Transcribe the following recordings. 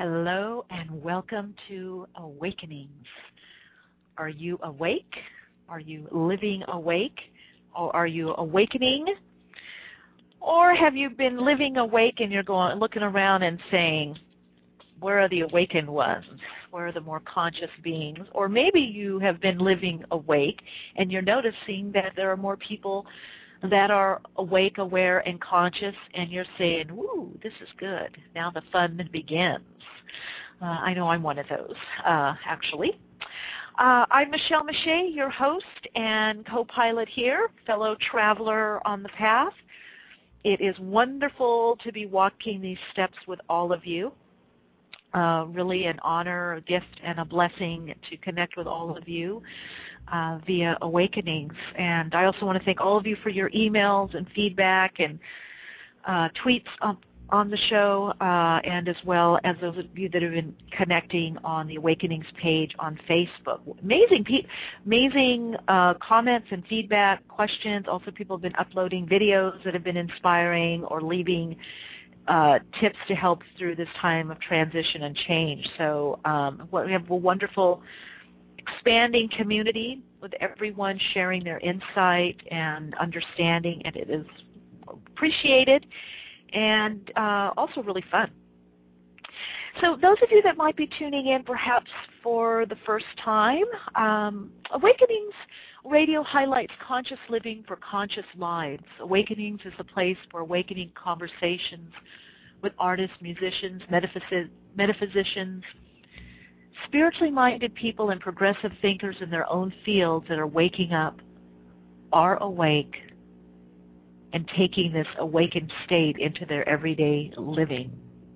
Hello and welcome to Awakenings. Are you awake? Are you living awake? Or are you awakening? Or have you been living awake and you're looking around and saying, where are the awakened ones? Where are the more conscious beings? Or maybe you have been living awake and you're noticing that there are more people that are awake, aware, and conscious, and you're saying, "Ooh, this is good. Now the fun begins." I know I'm one of those, actually. I'm Michelle Mache, your host and co-pilot here, fellow traveler on the path. It is wonderful to be walking these steps with all of you. Really an honor, a gift, and a blessing to connect with all of you via Awakenings. And I also want to thank all of you for your emails and feedback and tweets on the show, and as well as those of you that have been connecting on the Awakenings page on Facebook. Amazing comments and feedback, questions. Also, people have been uploading videos that have been inspiring or leaving tips to help through this time of transition and change. So we have a wonderful expanding community with everyone sharing their insight and understanding, and it is appreciated and also really fun. So those of you that might be tuning in perhaps for the first time, Awakenings Radio highlights conscious living for conscious lives. Awakenings is a place for awakening conversations with artists, musicians, metaphysicians, spiritually minded people, and progressive thinkers in their own fields that are waking up, are awake, and taking this awakened state into their everyday living.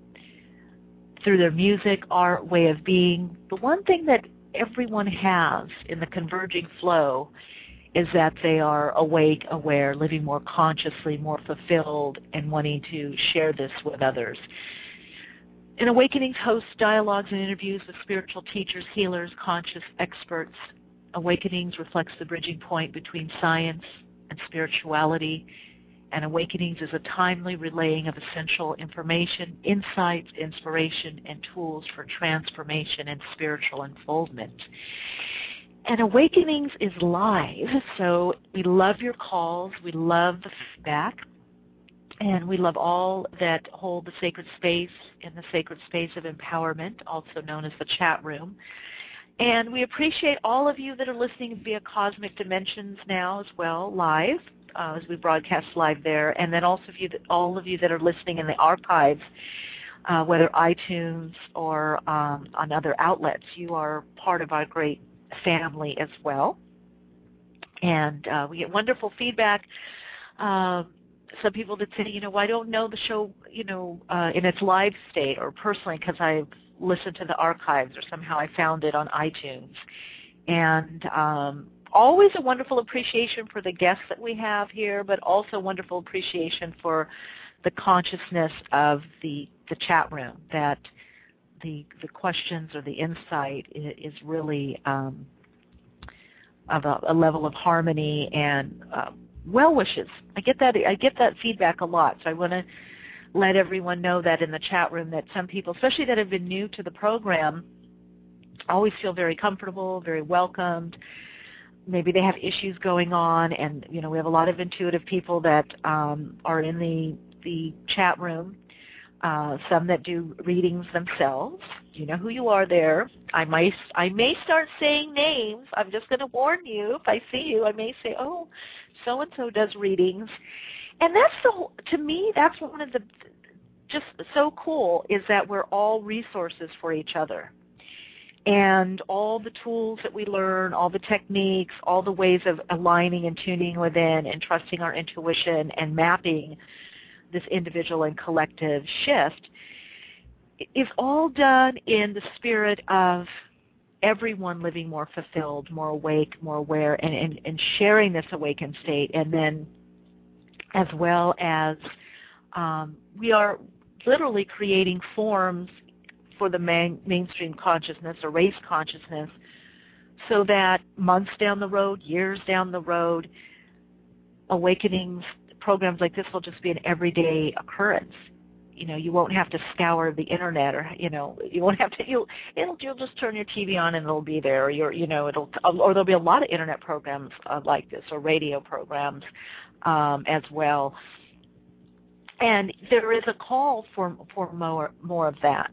Through their music, art, way of being, the one thing that everyone has in the converging flow is that they are awake, aware, living more consciously, more fulfilled, and wanting to share this with others. And Awakenings hosts dialogues and interviews with spiritual teachers, healers, conscious experts. Awakenings reflects the bridging point between science and spirituality, and Awakenings is a timely relaying of essential information, insights, inspiration, and tools for transformation and spiritual unfoldment. And Awakenings is live, so we love your calls, we love the feedback, and we love all that hold the sacred space in the sacred space of empowerment, also known as the chat room. And we appreciate all of you that are listening via Cosmic Dimensions now as well, live, as we broadcast live there, and then also all of you that are listening in the archives, whether iTunes or on other outlets. You are part of our great family as well. And we get wonderful feedback. Some people that say, I don't know the show, in its live state or personally because I've listened to the archives or somehow I found it on iTunes. And always a wonderful appreciation for the guests that we have here, but also wonderful appreciation for the consciousness of the chat room, that the questions or the insight is really of a level of harmony and well wishes. I get that feedback a lot, so I want to let everyone know that in the chat room that some people, especially that have been new to the program, always feel very comfortable, very welcomed. Maybe they have issues going on, and we have a lot of intuitive people that are in the chat room. Some that do readings themselves. You know who you are there. I may start saying names. I'm just going to warn you. If I see you, I may say, "Oh, so and so does readings," and to me, that's one of the just so cool is that we're all resources for each other. And all the tools that we learn, all the techniques, all the ways of aligning and tuning within and trusting our intuition and mapping this individual and collective shift is all done in the spirit of everyone living more fulfilled, more awake, more aware, and sharing this awakened state. And then as well as we are literally creating forms for the mainstream consciousness or race consciousness so that months down the road, years down the road, Awakenings programs like this will just be an everyday occurrence. you won't have to scour the internet, or you won't have to. You'll just turn your TV on and it'll be there. Or or there'll be a lot of internet programs like this, or radio programs as well. And there is a call for more of that.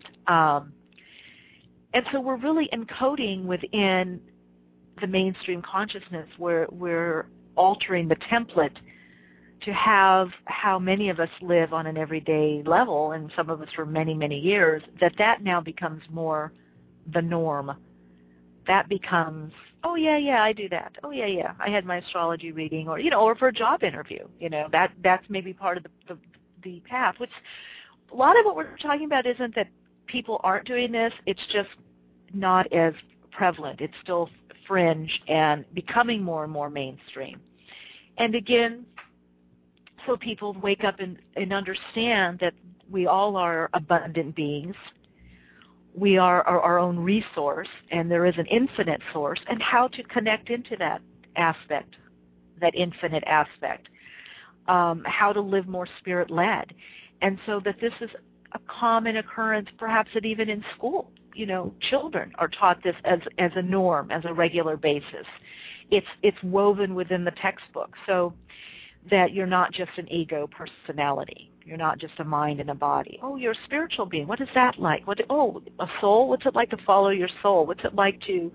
And so we're really encoding within the mainstream consciousness, where we're altering the template to have how many of us live on an everyday level, and some of us for many, many years, that now becomes more the norm. That becomes, oh, yeah, I do that. Oh, yeah, I had my astrology reading, or for a job interview. That's maybe part of the path, which a lot of what we're talking about isn't that people aren't doing this. It's just not as prevalent. It's still fringe and becoming more and more mainstream. And again, so people wake up and understand that we all are abundant beings. We are our own resource, and there is an infinite source, and how to connect into that aspect, that infinite aspect, how to live more spirit-led. And so that this is a common occurrence, perhaps that even in school, children are taught this as a norm, as a regular basis. It's woven within the textbook, so that you're not just an ego personality. You're not just a mind and a body. Oh, you're a spiritual being. What is that like? A soul? What's it like to follow your soul? What's it like to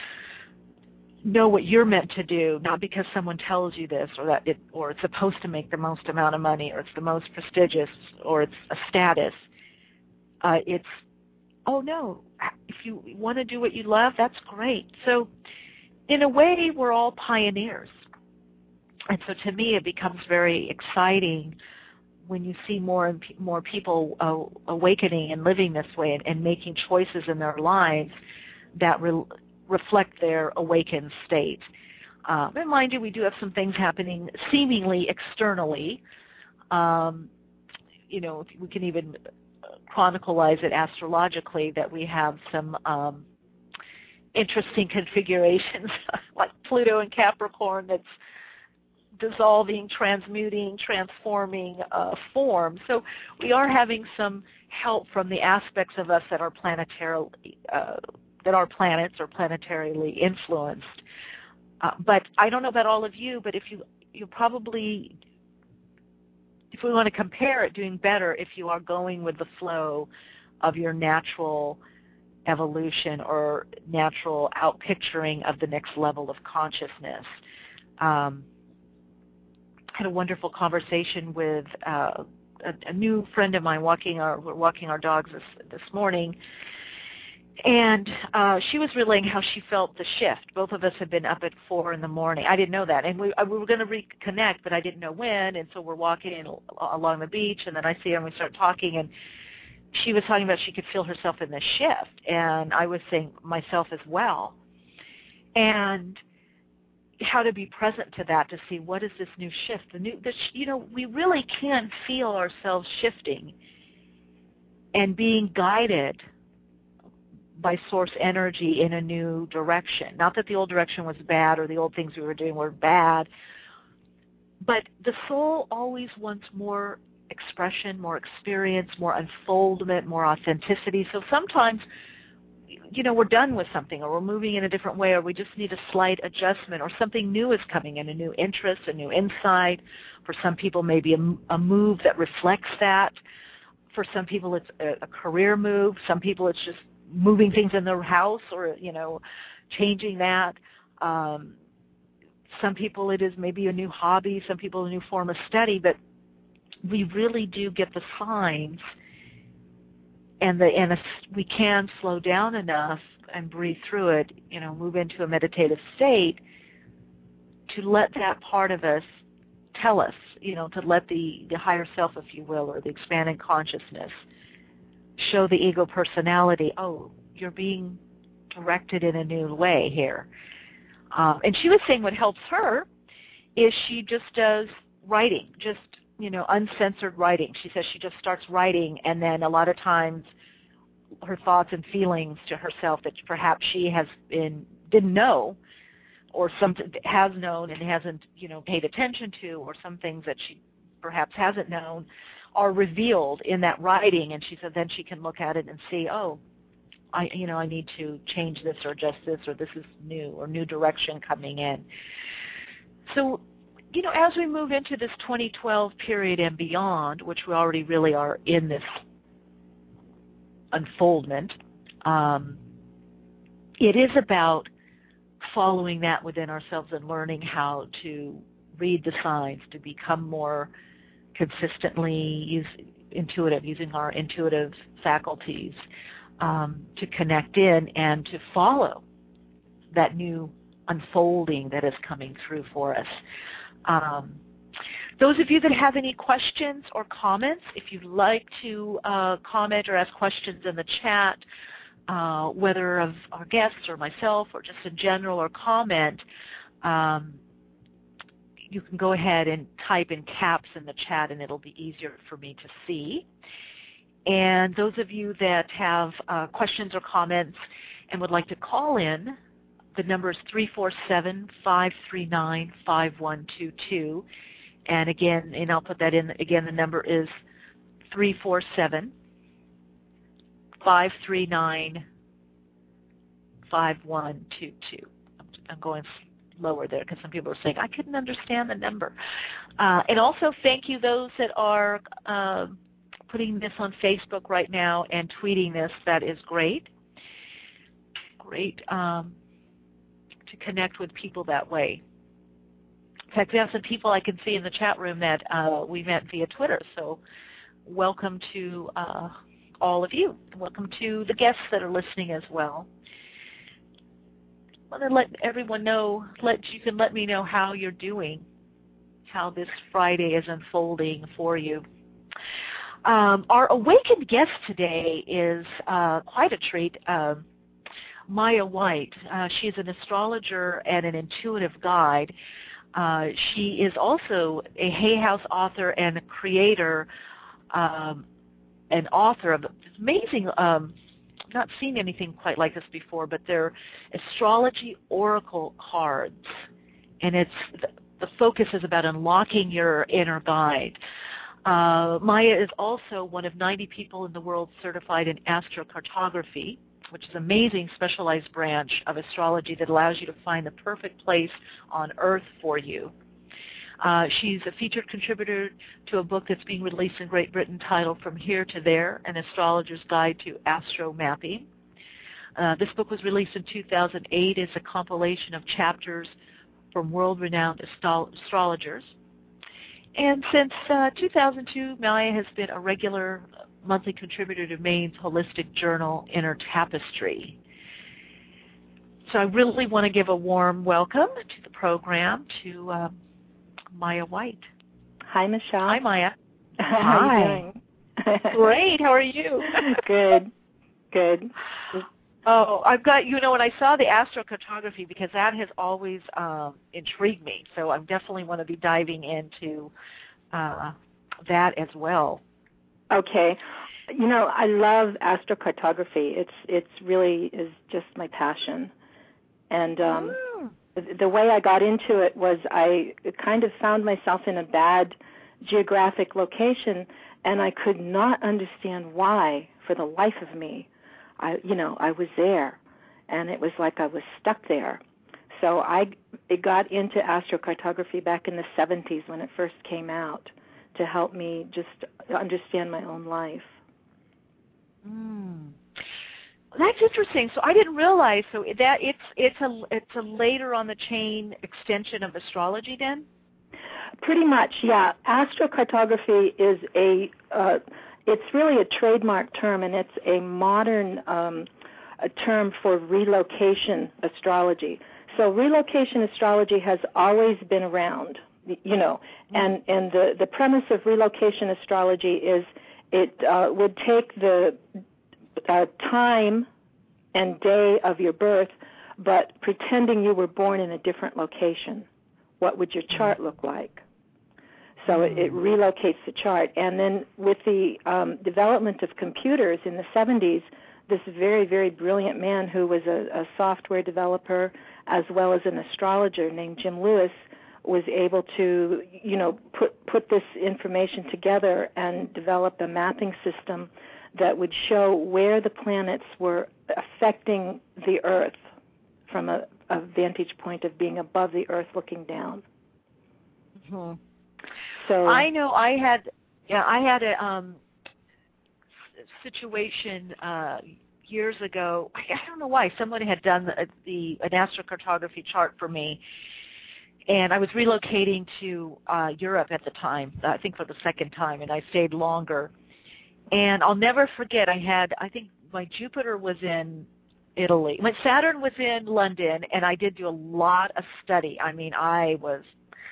know what you're meant to do, not because someone tells you this, or it's supposed to make the most amount of money, or it's the most prestigious, or it's a status. It's, oh no, if you want to do what you love, that's great. So in a way, we're all pioneers. And so to me, it becomes very exciting when you see more and more people awakening and living this way, and making choices in their lives that reflect their awakened state. And mind you, we do have some things happening seemingly externally. We can even chronicleize it astrologically, that we have some interesting configurations like Pluto and Capricorn that's dissolving, transmuting, transforming form. So we are having some help from the aspects of us that are planetarily, that our planets are planetarily influenced. But I don't know about all of you, but if you probably, if we want to compare it, doing better if you are going with the flow of your natural evolution or natural outpicturing of the next level of consciousness. Had a wonderful conversation with a new friend of mine. We're walking our dogs this morning, and she was relaying how she felt the shift. Both of us had been up at 4 in the morning. I didn't know that, and we were going to reconnect, but I didn't know when. And so we're walking along the beach, and then I see her, and we start talking, and she was talking about she could feel herself in the shift, and I was saying myself as well, and how to be present to that, to see what is this new shift. We really can feel ourselves shifting and being guided by source energy in a new direction. Not that the old direction was bad, or the old things we were doing were bad, but the soul always wants more expression, more experience, more unfoldment, more authenticity. So sometimes we're done with something, or we're moving in a different way, or we just need a slight adjustment, or something new is coming in, a new interest, a new insight. For some people, maybe a move that reflects that. For some people, it's a career move. Some people, it's just moving things in their house, or, changing that. Some people, it is maybe a new hobby. Some people, a new form of study. But we really do get the signs, and we can slow down enough and breathe through it, move into a meditative state to let that part of us tell us, to let the higher self, if you will, or the expanded consciousness show the ego personality, oh, you're being directed in a new way here. And she was saying what helps her is she just does writing, just uncensored writing. She says she just starts writing, and then a lot of times her thoughts and feelings to herself that perhaps she didn't know, or something has known and hasn't paid attention to, or some things that she perhaps hasn't known, are revealed in that writing, and she said then she can look at it and see, oh, I need to change this or adjust this, or this is new, or new direction coming in. So, as we move into this 2012 period and beyond, which we already really are in this unfoldment, it is about following that within ourselves and learning how to read the signs, to become more consistently intuitive, using our intuitive faculties, to connect in and to follow that new unfolding that is coming through for us. Those of you that have any questions or comments, if you'd like to comment or ask questions in the chat, whether of our guests or myself or just in general, or comment, you can go ahead and type in caps in the chat and it'll be easier for me to see. And those of you that have questions or comments and would like to call in, the number is 347-539-5122. And again, and I'll put that in, again, the number is 347-539-5122. I'm going slower there because some people are saying, I couldn't understand the number. And also thank you those that are putting this on Facebook right now and tweeting this. That is great. Great to connect with people that way. In fact, we have some people I can see in the chat room that we met via Twitter. So welcome to all of you. Welcome to the guests that are listening as well. I want to let everyone know, you can let me know how you're doing, how this Friday is unfolding for you. Our awakened guest today is quite a treat, Maya White. She is an astrologer and an intuitive guide. She is also a Hay House author and a creator, and author of amazing, not seen anything quite like this before, but they're astrology oracle cards. And the focus is about unlocking your inner guide. Maya is also one of 90 people in the world certified in astrocartography, which is an amazing specialized branch of astrology that allows you to find the perfect place on Earth for you. She's a featured contributor to a book that's being released in Great Britain titled From Here to There, An Astrologer's Guide to Astro Mapping. This book was released in 2008 as a compilation of chapters from world-renowned astrologers. And since 2002, Maya has been a regular monthly contributor to Maine's holistic journal, Inner Tapestry. So I really want to give a warm welcome to the program to Maya White. Hi, Michelle. Hi, Maya. How are you doing? Great. How are you? Good. Good. Oh, I've got, when I saw the astrocartography, because that has always intrigued me, so I definitely want to be diving into that as well. Okay. I love astrocartography. It's really is just my passion. And the way I got into it was I kind of found myself in a bad geographic location, and I could not understand why for the life of me. I was there, and it was like I was stuck there. So it got into astrocartography back in the 70s when it first came out to help me just understand my own life. That's interesting. So I didn't realize that it's a later on the chain extension of astrology then? Pretty much, yeah. Astrocartography is it's really a trademark term, and it's a modern a term for relocation astrology. So relocation astrology has always been around, and the premise of relocation astrology is it would take the time and day of your birth, but pretending you were born in a different location. What would your chart look like? So it relocates the chart. And then with the development of computers in the 70s, this very, very brilliant man who was a software developer as well as an astrologer named Jim Lewis was able to, put this information together and develop a mapping system that would show where the planets were affecting the Earth from a vantage point of being above the Earth looking down. Mm-hmm. So I know I had a situation years ago. I don't know why. Someone had done an astrocartography chart for me, and I was relocating to Europe at the time, I think for the second time, and I stayed longer. And I'll never forget, I think my Jupiter was in Italy. My Saturn was in London, and I did do a lot of study. I mean, I was,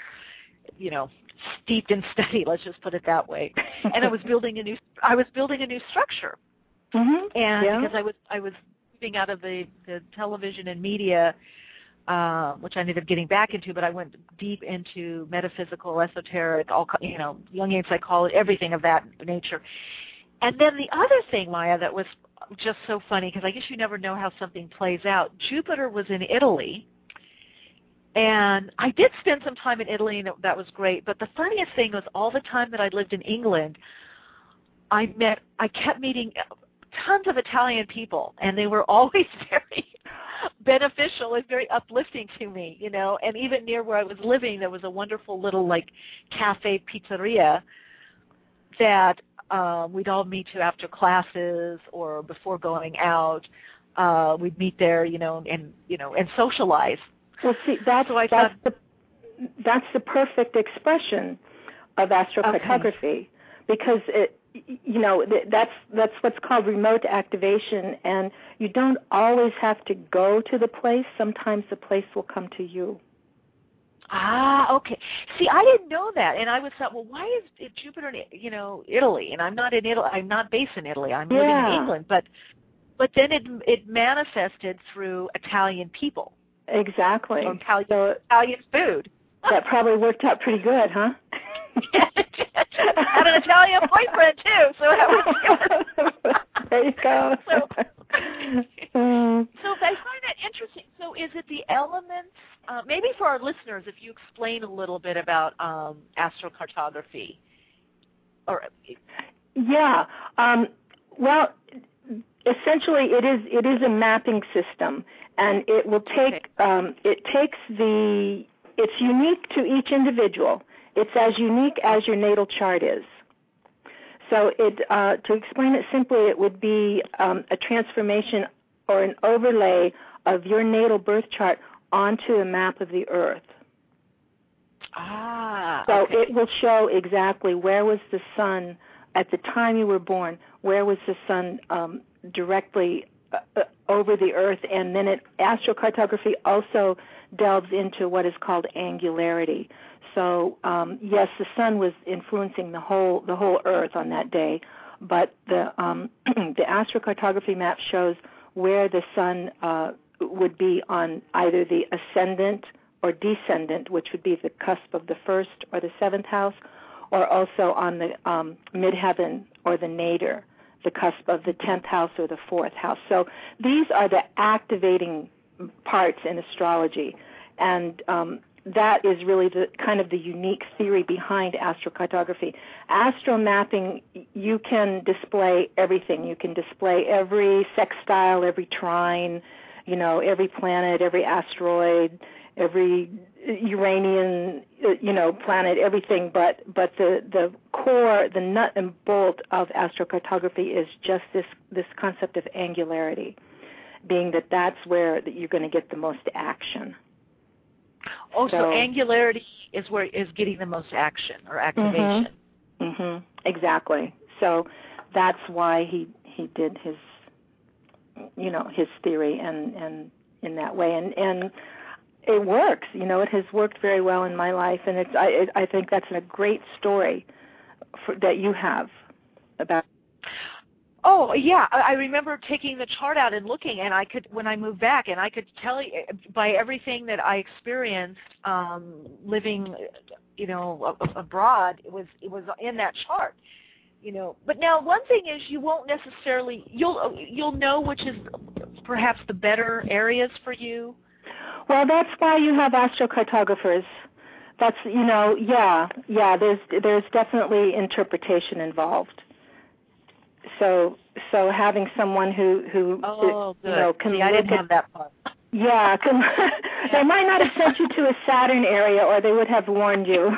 steeped in study, let's just put it that way. And I was building a new structure. Mm-hmm. And because I was moving out of the television and media, which I ended up getting back into, but I went deep into metaphysical, esoteric, Jungian psychology, everything of that nature. And then the other thing, Maya, that was just so funny, because I guess you never know how something plays out. Jupiter was in Italy, and I did spend some time in Italy, and that was great. But the funniest thing was all the time that I lived in England, I kept meeting tons of Italian people, and they were always very beneficial and very uplifting to me, And even near where I was living, there was a wonderful little cafe pizzeria that we'd all meet to after classes or before going out. We'd meet there, and socialize. Well, see, that's the perfect expression of astrocartography, because that's what's called remote activation, and you don't always have to go to the place. Sometimes the place will come to you. Ah, okay. See, I didn't know that, and I was thought, well, why is Jupiter in, Italy? And I'm not in Italy. I'm not based in Italy. I'm living in England. But then it manifested through Italian people. Exactly. Or Italian food. That probably worked out pretty good, huh? Had an Italian boyfriend too, so that was good. There you go. So I find that interesting. So is it the elements? Maybe for our listeners, if you explain a little bit about astrocartography. Well, essentially, it is a mapping system, and it will take it's unique to each individual. It's as unique as your natal chart is. So to explain it simply, it would be a transformation or an overlay of your natal birth chart onto a map of the Earth. So it will show exactly where was the sun at the time you were born, where was the sun directly over the Earth, and then astrocartography also delves into what is called angularity. So yes, the sun was influencing the whole Earth on that day, but the astrocartography map shows where the sun would be on either the ascendant or descendant, which would be the cusp of the first or the seventh house, or also on the midheaven or the nadir, the cusp of the 10th house or the 4th house. So these are the activating parts in astrology, and that is really the kind of the unique theory behind astrocartography. Astromapping, you can display everything. You can display every sextile, every trine, every planet, every asteroid, every Uranian, planet, everything. But the core, the nut and bolt of astrocartography is just this concept of angularity, being that's where you're going to get the most action. Oh, so angularity is getting the most action or activation. Mm-hmm. Exactly. So that's why he did his theory and in that way, and it works. It has worked very well in my life, and I think that's a great story that you have about. Oh, yeah. I remember taking the chart out and looking, and when I moved back, and I could tell you by everything that I experienced living, abroad, it was in that chart, But now one thing is you won't necessarily, you'll know which is perhaps the better areas for you. Well, that's why you have astrocartographers That's, there's definitely interpretation involved. So having someone who can See, I didn't have that part. Yeah, they might not have sent you to a Saturn area, or they would have warned you.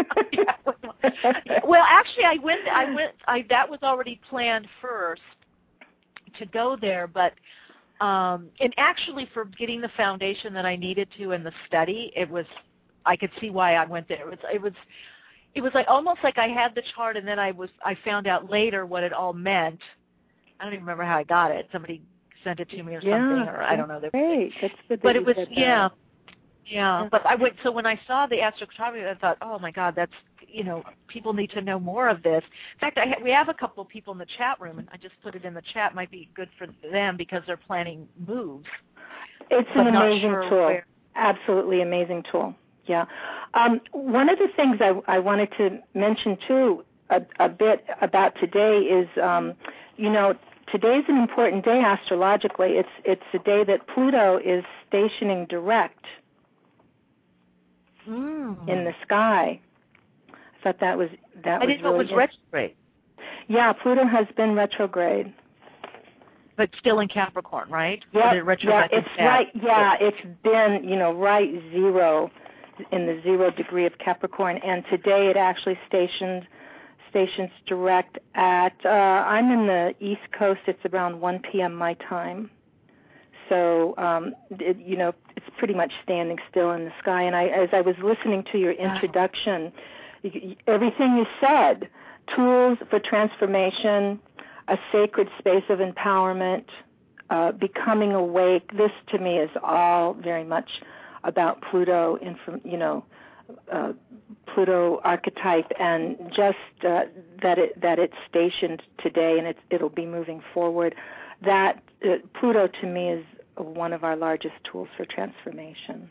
Well, actually, I went. That was already planned first to go there, but and actually for getting the foundation that I needed to in the study, I could see why I went there. It was like almost like I had the chart, and then I found out later what it all meant. I don't even remember how I got it. Somebody sent it to me or something, or I don't know. Great. That's good. But it was yeah. But I went. So when I saw the astrocartography, I thought, oh my God, that's people need to know more of this. In fact, we have a couple of people in the chat room, and I just put it in the chat. Might be good for them because they're planning moves. It's an amazing tool. Absolutely amazing tool. Yeah. One of the things I wanted to mention too a bit about today is, today's an important day astrologically. It's a day that Pluto is stationing direct in the sky. I thought that was I didn't know it was retrograde. Yeah, Pluto has been retrograde. But still in Capricorn, right? Yeah, it's right. Yeah, it's been right zero in the 0 degree of Capricorn, and today it actually stations direct at. I'm in the East Coast. It's around 1 p.m. my time. So it's pretty much standing still in the sky. And as I was listening to your introduction, everything you said, tools for transformation, a sacred space of empowerment, becoming awake. This to me is all very much about Pluto, Pluto archetype, and just that it's stationed today and it'll be moving forward. That Pluto to me is one of our largest tools for transformation.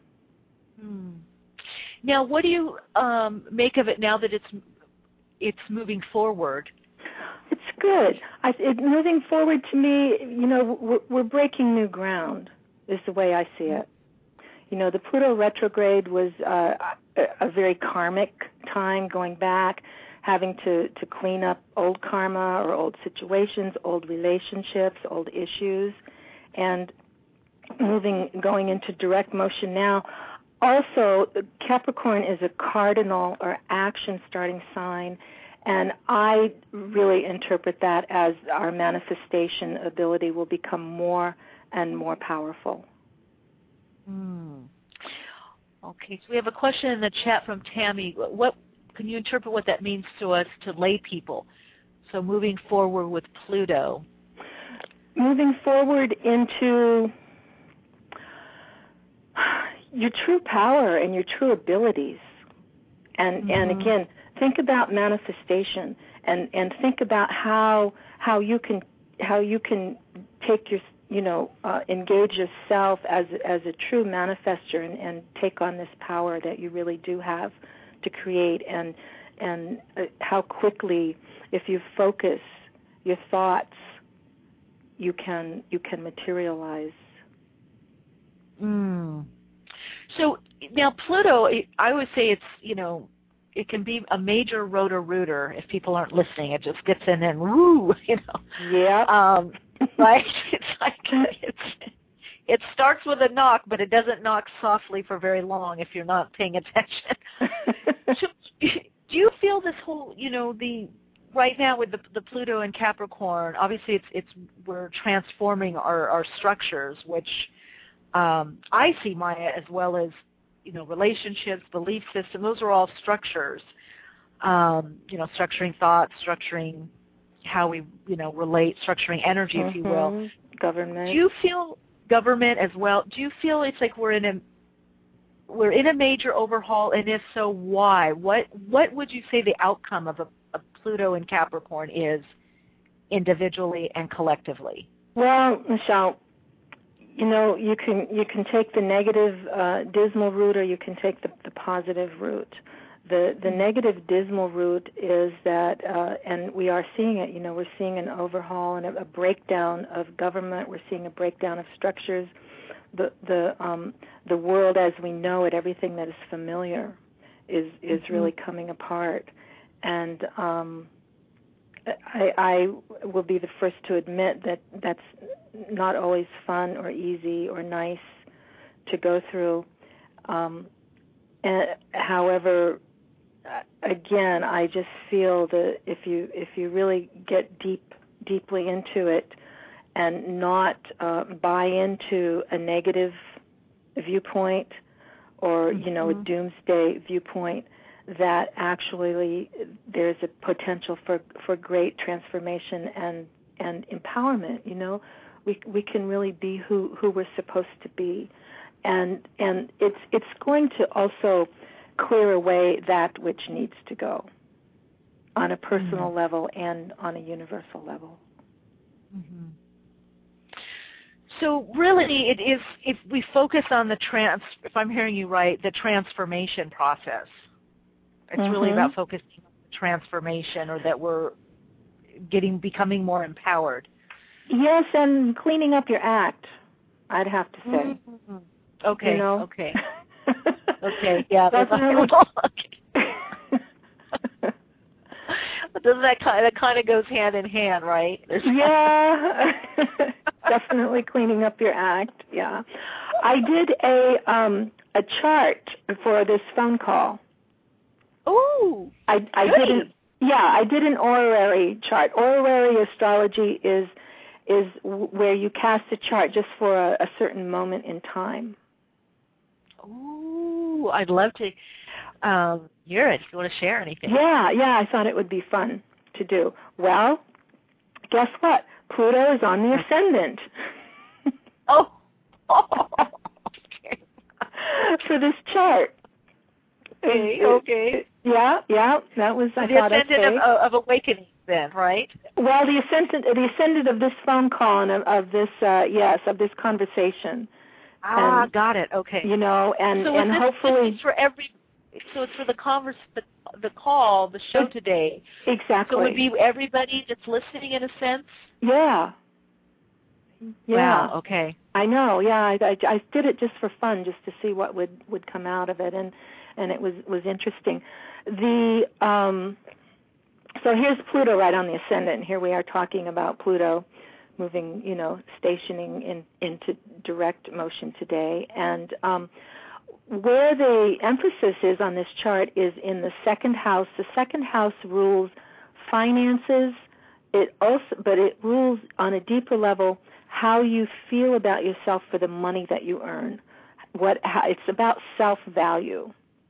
Now, what do you make of it now that it's moving forward? It's good. Moving forward to me, we're breaking new ground is the way I see it. The Pluto retrograde was a very karmic time, going back, having to clean up old karma or old situations, old relationships, old issues, and going into direct motion now. Also, Capricorn is a cardinal or action starting sign, and I really interpret that as our manifestation ability will become more and more powerful. Okay, so we have a question in the chat from Tammy. What can you interpret what that means to us, to lay people? So moving forward with Pluto. Moving forward into your true power and your true abilities. And again, think about manifestation and think about how you can take your engage yourself as a true manifester and take on this power that you really do have to create, and how quickly, if you focus your thoughts, you can materialize. So now Pluto, I would say it's it can be a major rotor-rooter if people aren't listening. It just gets in and woo, Yeah. Right? It's like it starts with a knock, but it doesn't knock softly for very long if you're not paying attention. So, do you feel this whole, right now with the Pluto and Capricorn, obviously we're transforming our structures, which I see, Maya, as well as relationships, belief system. Those are all structures. Structuring thoughts, structuring how we, relate, structuring energy, if you will. Government. Do you feel government as well? Do you feel it's like we're in a major overhaul, and if so, why? What would you say the outcome of a Pluto and Capricorn is, individually and collectively? Well, Michelle, you can take the negative, dismal route, or you can take the positive route. The negative, dismal route is that, and we are seeing it. We're seeing an overhaul and a breakdown of government. We're seeing a breakdown of structures. The world as we know it, everything that is familiar, is really coming apart. And I will be the first to admit that that's not always fun or easy or nice to go through. However, again, I just feel that if you really get deeply into it and not buy into a negative viewpoint or a doomsday viewpoint, that actually there's a potential for great transformation and empowerment. We can really be who we're supposed to be, and it's going to also clear away that which needs to go on a personal level and on a universal level. Mm-hmm. So really, it is, if we focus on if I'm hearing you right, the transformation process. It's really about focusing on the transformation, or that we're becoming more empowered. Yes, and cleaning up your act, I'd have to say. Mm-hmm. Okay. Okay. Okay. Yeah. Definitely. But doesn't that kind of goes hand in hand, right? Yeah. Definitely cleaning up your act. Yeah. I did a chart for this phone call. Oh. I did an orrery chart. Orrery astrology is where you cast a chart just for a certain moment in time. Oh, I'd love to hear it if you want to share anything. Yeah, I thought it would be fun to do. Well, guess what? Pluto is on the ascendant. Oh. Okay. For this chart. Okay. Yeah, that was, I the thought I'd say. ascendant of awakening then, right? Well, the ascendant of this phone call and of this, of this conversation. And, got it. Okay. And hopefully this is for every. So it's for the call, the show today. Exactly. So it would be everybody that's listening in a sense. Yeah. Wow. Okay. I know. Yeah, I did it just for fun, just to see what would come out of it, and it was interesting. So here's Pluto right on the ascendant, and here we are talking about Pluto moving, stationing into direct motion today. And where the emphasis is on this chart is in the second house. The second house rules finances. But it rules on a deeper level how you feel about yourself for the money that you earn. It's about self-value.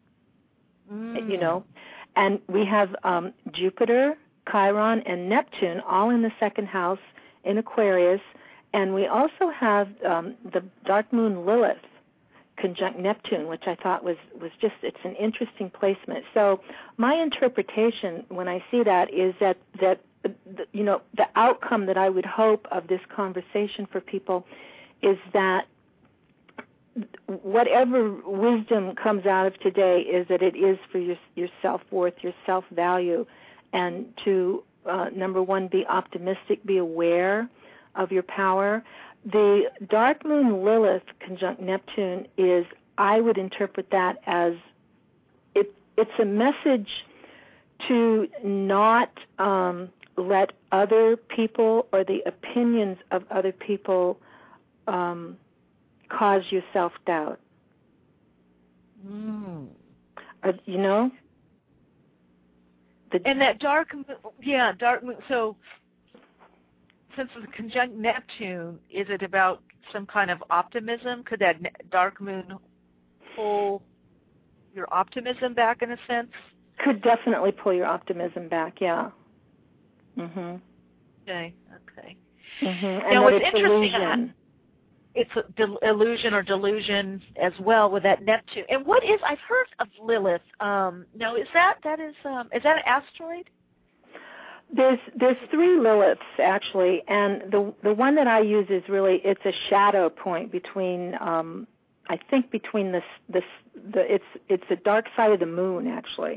And we have Jupiter, Chiron, and Neptune all in the second house in Aquarius, and we also have the dark moon Lilith conjunct Neptune, which I thought was just, it's an interesting placement. So my interpretation when I see that is that the outcome that I would hope of this conversation for people is that whatever wisdom comes out of today is that it is for your self-worth, your self-value, and to, number one, be optimistic, be aware of your power. The dark moon Lilith conjunct Neptune is, I would interpret that as it's a message to not let other people or the opinions of other people cause you self-doubt. Mm. And that dark moon, so since it's conjunct Neptune, is it about some kind of optimism? Could that dark moon pull your optimism back in a sense? Could definitely pull your optimism back, yeah. Mhm. Okay. Mhm. Now, what's interesting, it's illusion or delusion as well with that Neptune. And what is, I've heard of Lilith. Now, is that an asteroid? There's three Liliths actually, and the one that I use is really, it's a shadow point between I think between it's the dark side of the moon actually.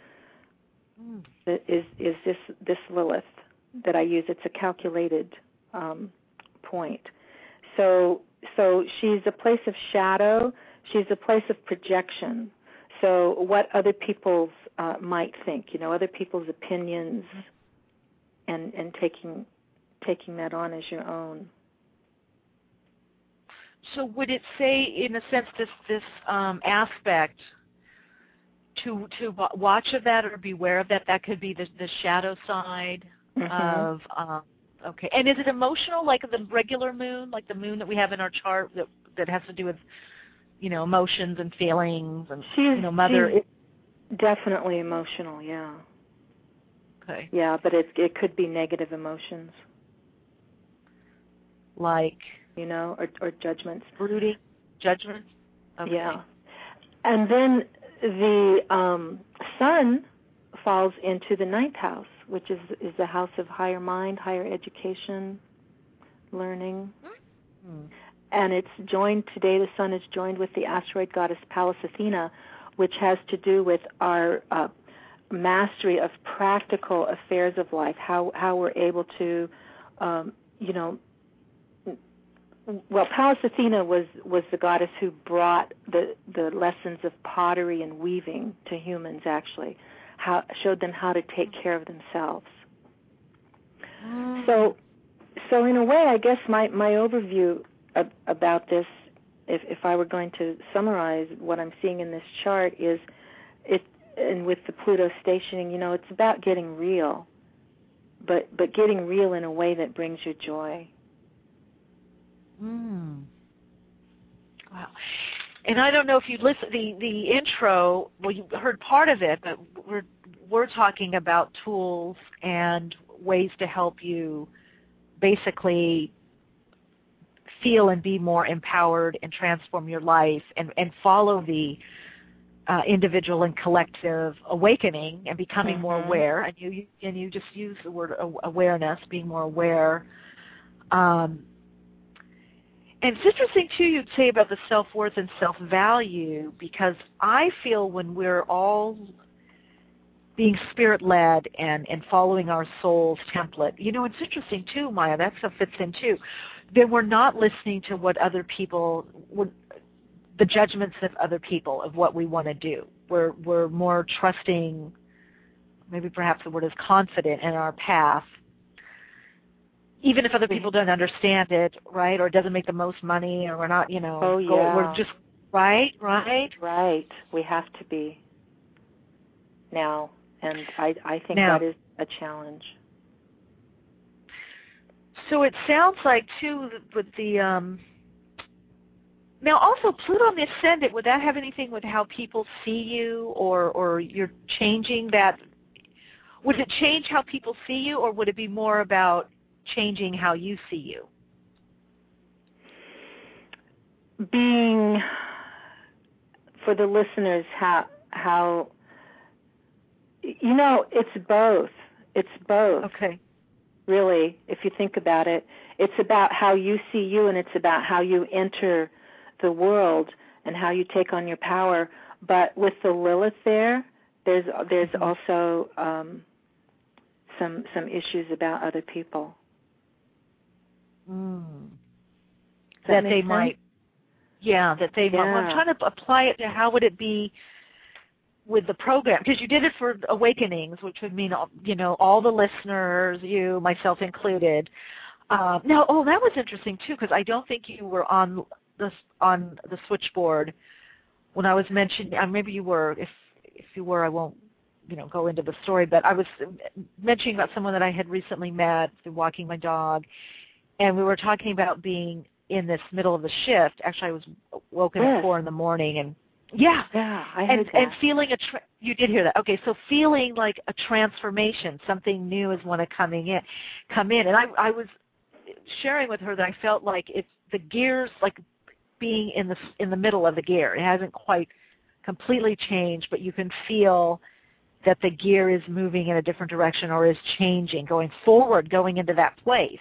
Is this Lilith that I use? It's a calculated point. So she's a place of shadow. She's a place of projection. so what other people's might think, other people's opinions, and taking that on as your own. So would it say, in a sense, this aspect to watch of that or beware of that? That could be the shadow side of. Okay, and is it emotional, like the regular moon, like the moon that we have in our chart that has to do with, emotions and feelings and mother? She's definitely emotional, yeah. Okay. Yeah, but it could be negative emotions. Like? Or judgments. Brooding, judgments? Okay. Yeah. And then the sun falls into the 9th house, which is the house of higher mind, higher education, learning. Mm-hmm. And it's joined, today the sun is joined with the asteroid goddess Pallas Athena, which has to do with our mastery of practical affairs of life, how we're able to, well, Pallas Athena was the goddess who brought the lessons of pottery and weaving to humans, actually, showed them how to take care of themselves. So in a way, I guess my overview about this, if I were going to summarize what I'm seeing in this chart, is and with the Pluto stationing, it's about getting real, but getting real in a way that brings you joy. Wow. And I don't know if you listened, the intro, well, you heard part of it, but we're talking about tools and ways to help you basically feel and be more empowered and transform your life and follow the individual and collective awakening and becoming more aware. And you just use the word awareness, being more aware. And it's interesting, too, you'd say about the self-worth and self-value, because I feel when we're all being spirit-led and following our soul's template, it's interesting, too, Maya, that stuff fits in, too, then we're not listening to what other people, the judgments of other people of what we want to do. We're more trusting, maybe perhaps the word is confident in our path, even if other people don't understand it, right, or it doesn't make the most money, or we're not, we're just, right? Right. We have to be now, and I think that is a challenge. So it sounds like, too, with the, now also Pluto on the ascendant, would that have anything with how people see you, or you're changing that? Would it change how people see you, or would it be more about changing how you see you? Being, for the listeners, how it's both. It's both. Okay. Really, if you think about it, it's about how you see you, and it's about how you enter the world and how you take on your power. But with the Lilith there's also some issues about other people. That they might, that they might. Well, I'm trying to apply it to how would it be with the program, because you did it for Awakenings, which would mean, all the listeners, you, myself included. Now, that was interesting too, because I don't think you were on the switchboard when I was mentioning. Maybe you were. If you were, I won't, go into the story. But I was mentioning about someone that I had recently met through walking my dog. And we were talking about being in this middle of the shift. Actually, I was woken at 4 a.m, and I heard that. And feeling you did hear that. Okay, so feeling like a transformation, something new is want to come in. And I was sharing with her that I felt like it's the gears, like being in the middle of the gear. It hasn't quite completely changed, but you can feel that the gear is moving in a different direction or is changing, going forward, going into that place.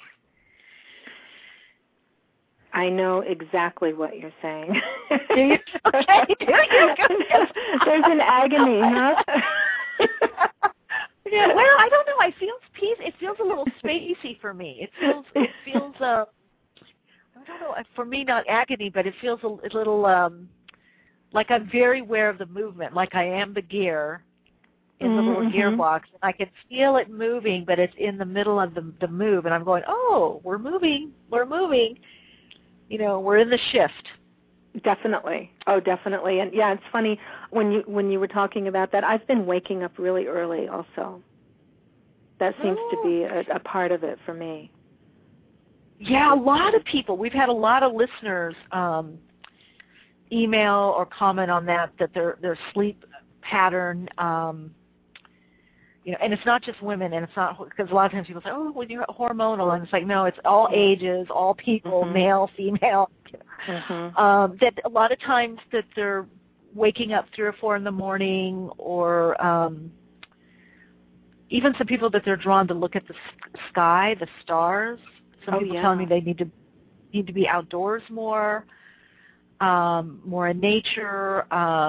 I know exactly what you're saying. Do you? Okay, do you? There's an agony, huh? Yeah, well, I don't know. It feels a little spacey for me. It feels I don't know, for me, not agony, but it feels a little like I'm very aware of the movement, like I am the gear in the little gearbox. I can feel it moving, but it's in the middle of the move, and I'm going, oh, we're moving. You know, we're in the shift. Definitely. Oh, definitely. And yeah, it's funny when you were talking about that. I've been waking up really early also. That seems to be a part of it for me. Yeah, a lot of people. We've had a lot of listeners email or comment on that their sleep pattern. You know, and it's not just women, and it's not because a lot of times people say, "Oh, when you're hormonal," and it's like, no, it's all ages, all people, male, female. That a lot of times that they're waking up 3 or 4 in the morning, or even some people that they're drawn to look at the sky, the stars. Some people tell me they need to be outdoors more, more in nature,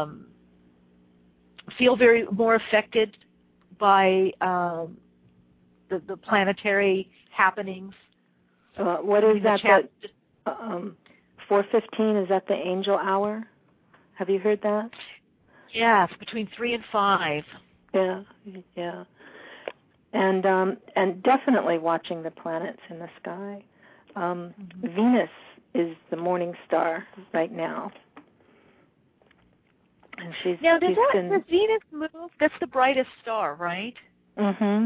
feel more affected by the planetary happenings. What is that? 4:15, is that the angel hour? Have you heard that? Yes, between 3 and 5. Yeah. And definitely watching the planets in the sky. Venus is the morning star right now. And does Venus move? That's the brightest star, right? Yeah.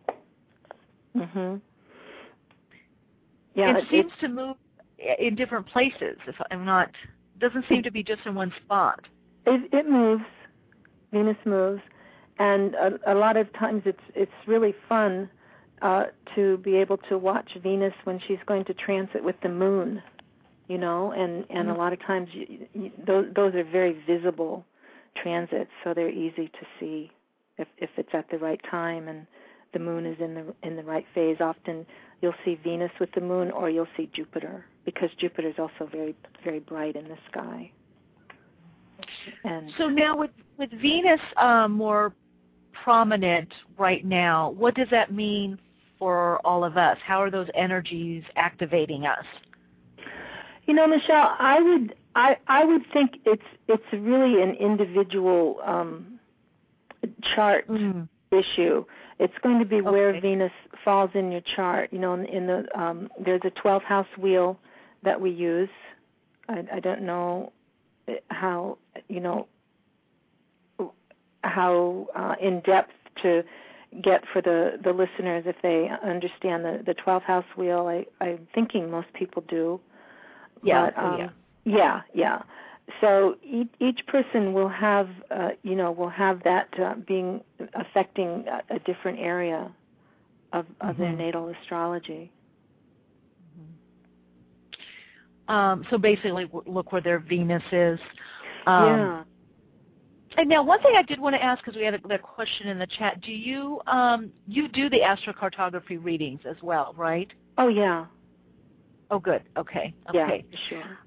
It seems to move in different places. If I'm not, doesn't seem to be just in one spot. It moves. Venus moves, and a lot of times it's really fun to be able to watch Venus when she's going to transit with the moon. You know, and a lot of times those are very visible transits, so they're easy to see if it's at the right time and the moon is in the right phase. Often you'll see Venus with the moon, or you'll see Jupiter, because Jupiter is also very, very bright in the sky. And so now with Venus more prominent right now, what does that mean for all of us? How are those energies activating us? You know, Michelle, I would think it's really an individual chart issue. It's going to be where Venus falls in your chart. You know, there's a 12-house wheel that we use. I don't know how in depth to get for the listeners if they understand the 12-house wheel. I'm thinking most people do. Yeah. But, yeah. So each person will have that being affecting a different area of their natal astrology. So basically, look where their Venus is. Yeah. And now, one thing I did want to ask, because we had a question in the chat. Do you do the astrocartography readings as well, right? Oh yeah. Oh, good. Okay. Yeah, sure.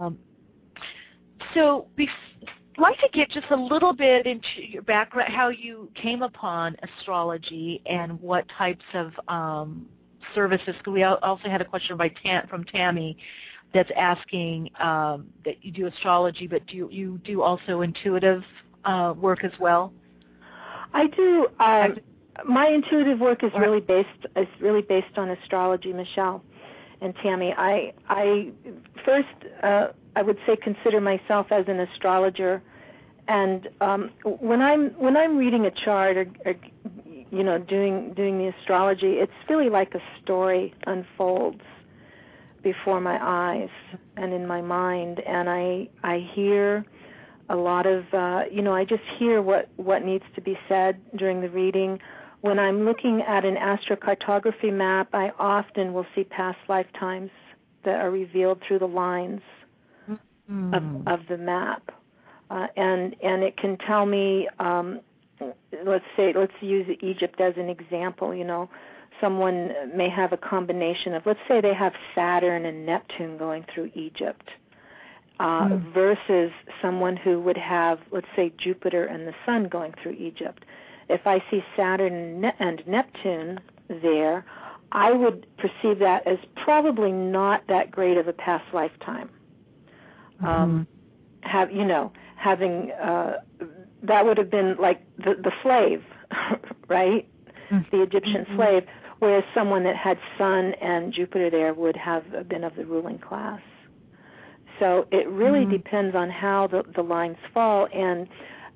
So I'd like to get just a little bit into your background, how you came upon astrology and what types of services. We also had a question from Tammy that's asking that you do astrology, but do you do also intuitive work as well? I do. My intuitive work is really based on astrology, Michelle and Tammy. I first I would say consider myself as an astrologer, and when I'm reading a chart or doing the astrology, it's really like a story unfolds before my eyes and in my mind, and I hear a lot of I just hear what needs to be said during the reading. When I'm looking at an astrocartography map, I often will see past lifetimes that are revealed through the lines of the map, and it can tell me. Let's use Egypt as an example. You know, someone may have a combination of, let's say they have Saturn and Neptune going through Egypt, versus someone who would have, let's say, Jupiter and the Sun going through Egypt. If I see Saturn and Neptune there, I would perceive that as probably not that great of a past lifetime. having that would have been like the slave, right? The Egyptian slave, whereas someone that had Sun and Jupiter there would have been of the ruling class. So it really depends on how the lines fall, and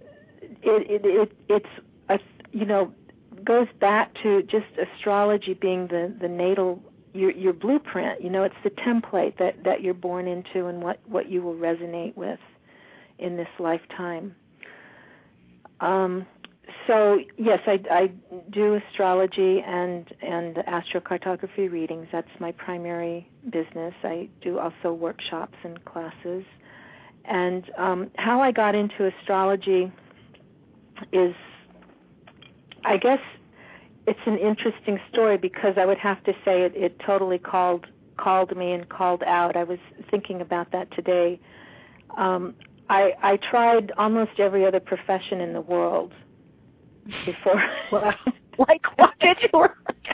it's goes back to just astrology being the natal, your blueprint. It's the template that you're born into and what you will resonate with in this lifetime. So yes, I do astrology and astrocartography readings. That's my primary business. I do also workshops and classes. And how I got into astrology is, I guess, it's an interesting story because I would have to say it totally called me and called out. I was thinking about that today. I tried almost every other profession in the world before. Well, like what did you work?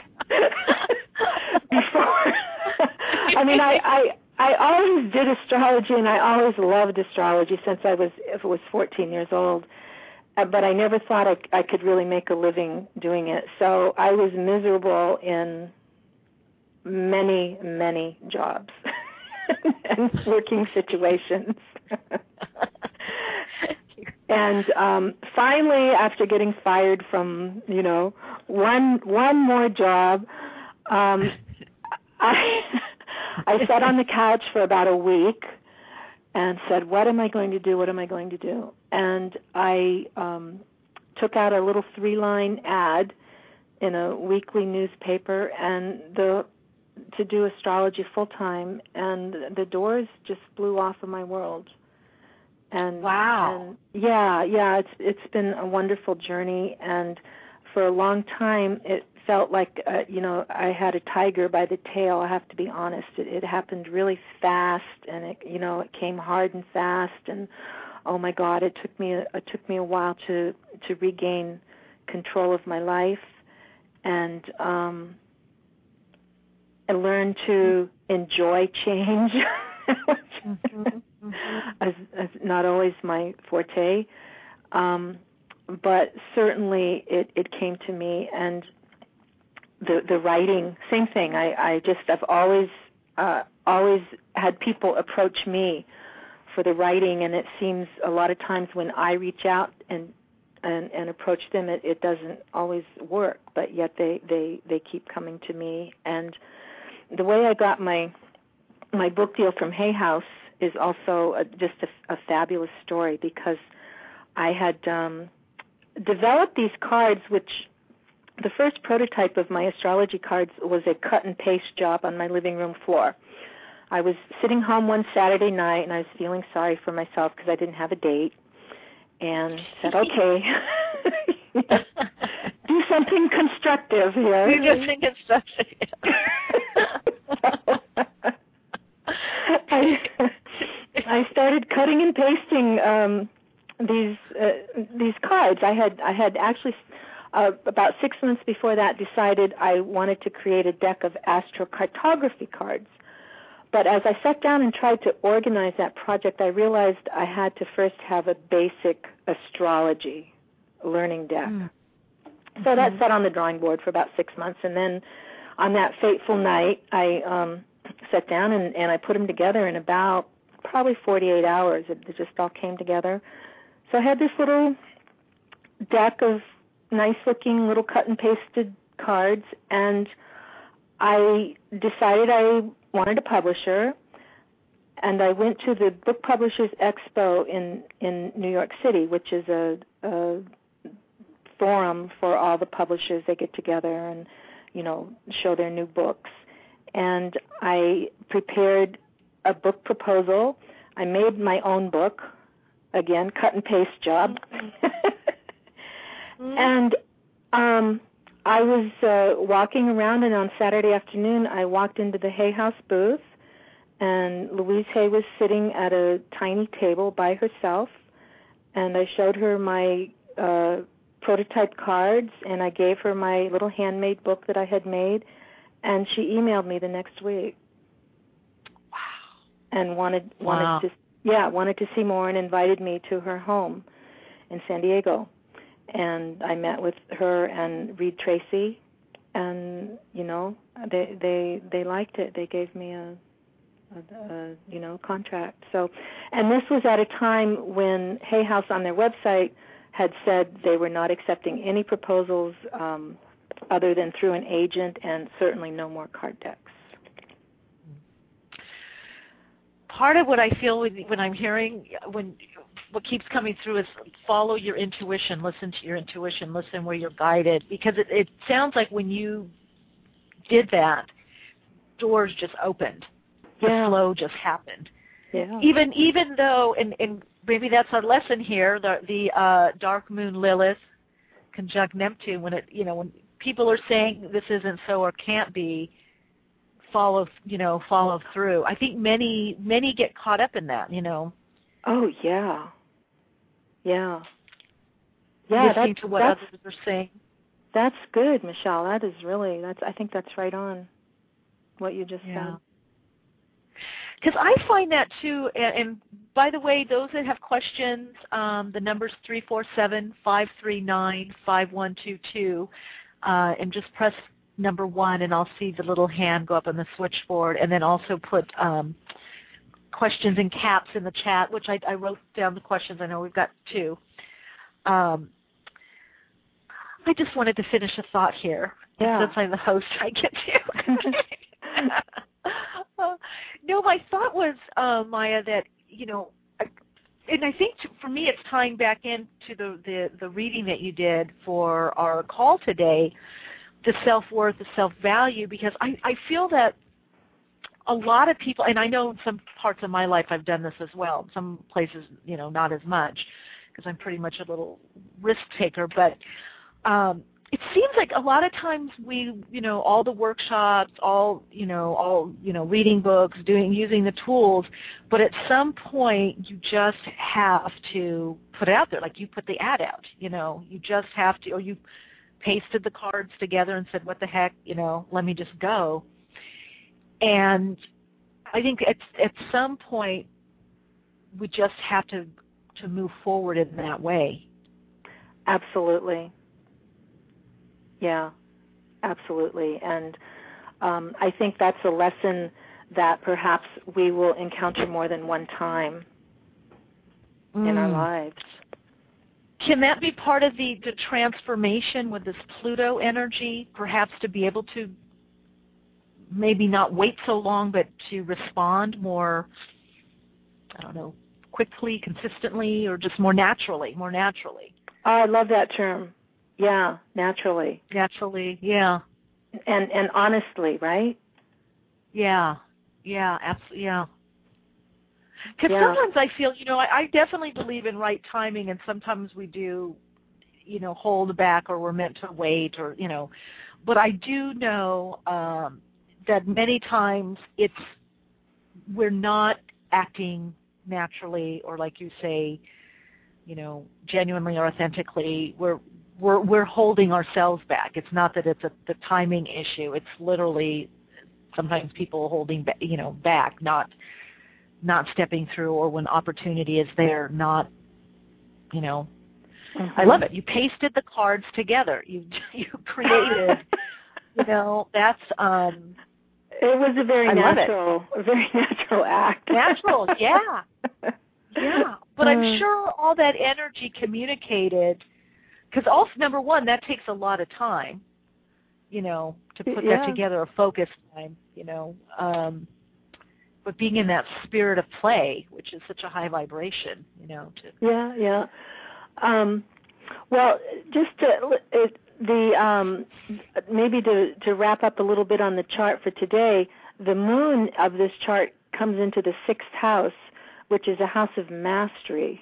Before. I mean, I always did astrology, and I always loved astrology since I was 14 years old. But I never thought I could really make a living doing it. So I was miserable in many, many jobs and working situations. And finally, after getting fired from, one more job, I sat on the couch for about a week and said, what am I going to do? What am I going to do? And I took out a little 3-line ad in a weekly newspaper and to do astrology full time, and the doors just blew off of my world. And wow. And it's been a wonderful journey, and for a long time it felt like I had a tiger by the tail. I have to be honest. It happened really fast, and it came hard and fast, and oh my God, it took me a while to regain control of my life, and I learned to enjoy change, as not always my forte, but certainly it came to me. And the writing, same thing. I've always had people approach me for the writing, and it seems a lot of times when I reach out and approach them, it doesn't always work, but yet they keep coming to me. And the way I got my book deal from Hay House is also just a fabulous story, because I had developed these cards, which the first prototype of my astrology cards was a cut and paste job on my living room floor. I was sitting home one Saturday night, and I was feeling sorry for myself because I didn't have a date, and said, okay, do something constructive here. Do something constructive. I started cutting and pasting these cards. I had actually about 6 months before that decided I wanted to create a deck of astrocartography cards. But as I sat down and tried to organize that project, I realized I had to first have a basic astrology learning deck. So that sat on the drawing board for about 6 months, and then on that fateful night, I sat down and I put them together in about probably 48 hours. It just all came together. So I had this little deck of nice-looking little cut-and-pasted cards, and I decided I wanted a publisher, and I went to the Book Publishers Expo in New York City, which is a forum for all the publishers. They get together and, show their new books. And I prepared a book proposal. I made my own book, again, cut and paste job. And I was walking around, and on Saturday afternoon I walked into the Hay House booth, and Louise Hay was sitting at a tiny table by herself, and I showed her my prototype cards, and I gave her my little handmade book that I had made, and she emailed me the next week. Wow. And wanted to wanted to see more and invited me to her home in San Diego. And I met with her and Reed Tracy, and they liked it. They gave me a contract. So, and this was at a time when Hay House on their website had said they were not accepting any proposals other than through an agent, and certainly no more card decks. Part of what I feel when I'm hearing, what keeps coming through is follow your intuition, listen to your intuition, listen where you're guided, because it sounds like when you did that, doors just opened. The flow just happened. Yeah. Even though, and maybe that's our lesson here, the dark moon Lilith conjunct Neptune, when people are saying this isn't so or can't be, follow through. I think many get caught up in that, Oh yeah. Yeah. Listening to what others are saying. That's good, Michelle. I think that's right on what you just said. Because I find that too, and by the way, those that have questions, the number's 347-539-5122, and just press number 1, and I'll see the little hand go up on the switchboard, and then also put questions in caps in the chat, which I wrote down the questions. I know we've got 2. I just wanted to finish a thought here. Yeah. Since I'm the host, I get to. No, my thought was, Maya, that, and I think for me it's tying back into the reading that you did for our call today, the self-worth, the self-value, because I feel that a lot of people, and I know in some parts of my life I've done this as well, some places, not as much, because I'm pretty much a little risk taker, but it seems like a lot of times we, all the workshops, all reading books, using the tools, but at some point you just have to put it out there, like you put the ad out, you just have to, or you pasted the cards together and said, what the heck, let me just go. And I think at some point we just have to move forward in that way. Absolutely. Yeah, absolutely. And I think that's a lesson that perhaps we will encounter more than one time in our lives. Can that be part of the transformation with this Pluto energy, perhaps to be able to maybe not wait so long, but to respond more, quickly, consistently, or just more naturally? I love that term. Yeah, naturally. Naturally, yeah. And honestly, right? Yeah, absolutely, yeah. Because sometimes I feel, I definitely believe in right timing, and sometimes we do, hold back, or we're meant to wait, or, but I do know that many times we're not acting naturally, or like you say, genuinely or authentically. We're holding ourselves back. It's not that it's the timing issue. It's literally sometimes people holding back, not stepping through, or when opportunity is there, not, I love it. You pasted the cards together. You created, that's. It was a very natural act. Natural, yeah. Yeah. But I'm sure all that energy communicated, because also, number one, that takes a lot of time, to put that together, a focus time, but being in that spirit of play, which is such a high vibration, Yeah. Well, just maybe to wrap up a little bit on the chart for today, the moon of this chart comes into the 6th house, which is a house of mastery.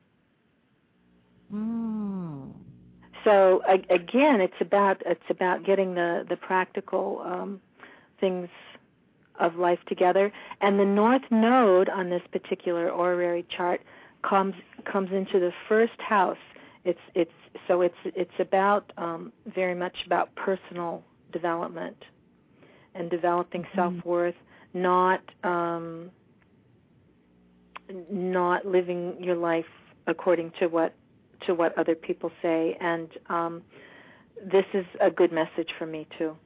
So again, it's about getting the practical things of life together. And the North Node on this particular horary chart comes into the 1st house. It's about very much about personal development and developing self-worth, not not living your life according to what other people say. And this is a good message for me too.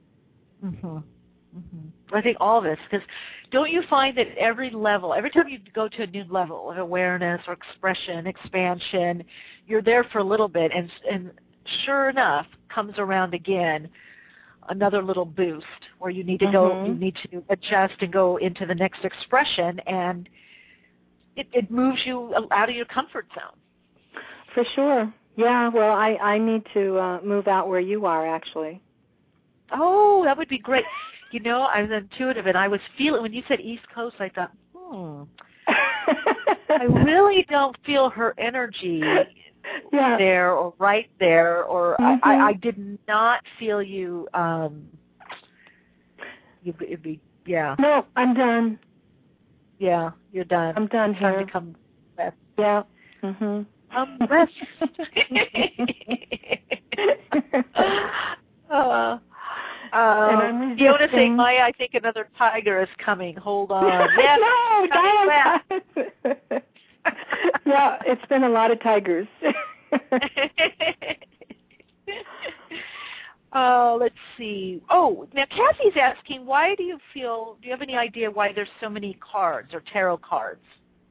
I think all of this, because don't you find that every time you go to a new level of awareness or expression, expansion, you're there for a little bit, and sure enough, comes around again another little boost where you need to go, you need to adjust and go into the next expression, and it moves you out of your comfort zone. For sure. Yeah, well, I need to move out where you are, actually. Oh, that would be great. You know, I was intuitive, and I was feeling, when you said East Coast, I thought, I really don't feel her energy there or right there, or I did not feel you, it'd be, No, I'm done. Yeah, you're done. I'm done here. Time to come rest. Yeah. Rest. Fiona saying, Maya, I think another tiger is coming. Hold on. Yes, no, yeah, it's been a lot of tigers. Let's see. Oh, now Kathy's asking, do you have any idea why there's so many cards or tarot cards?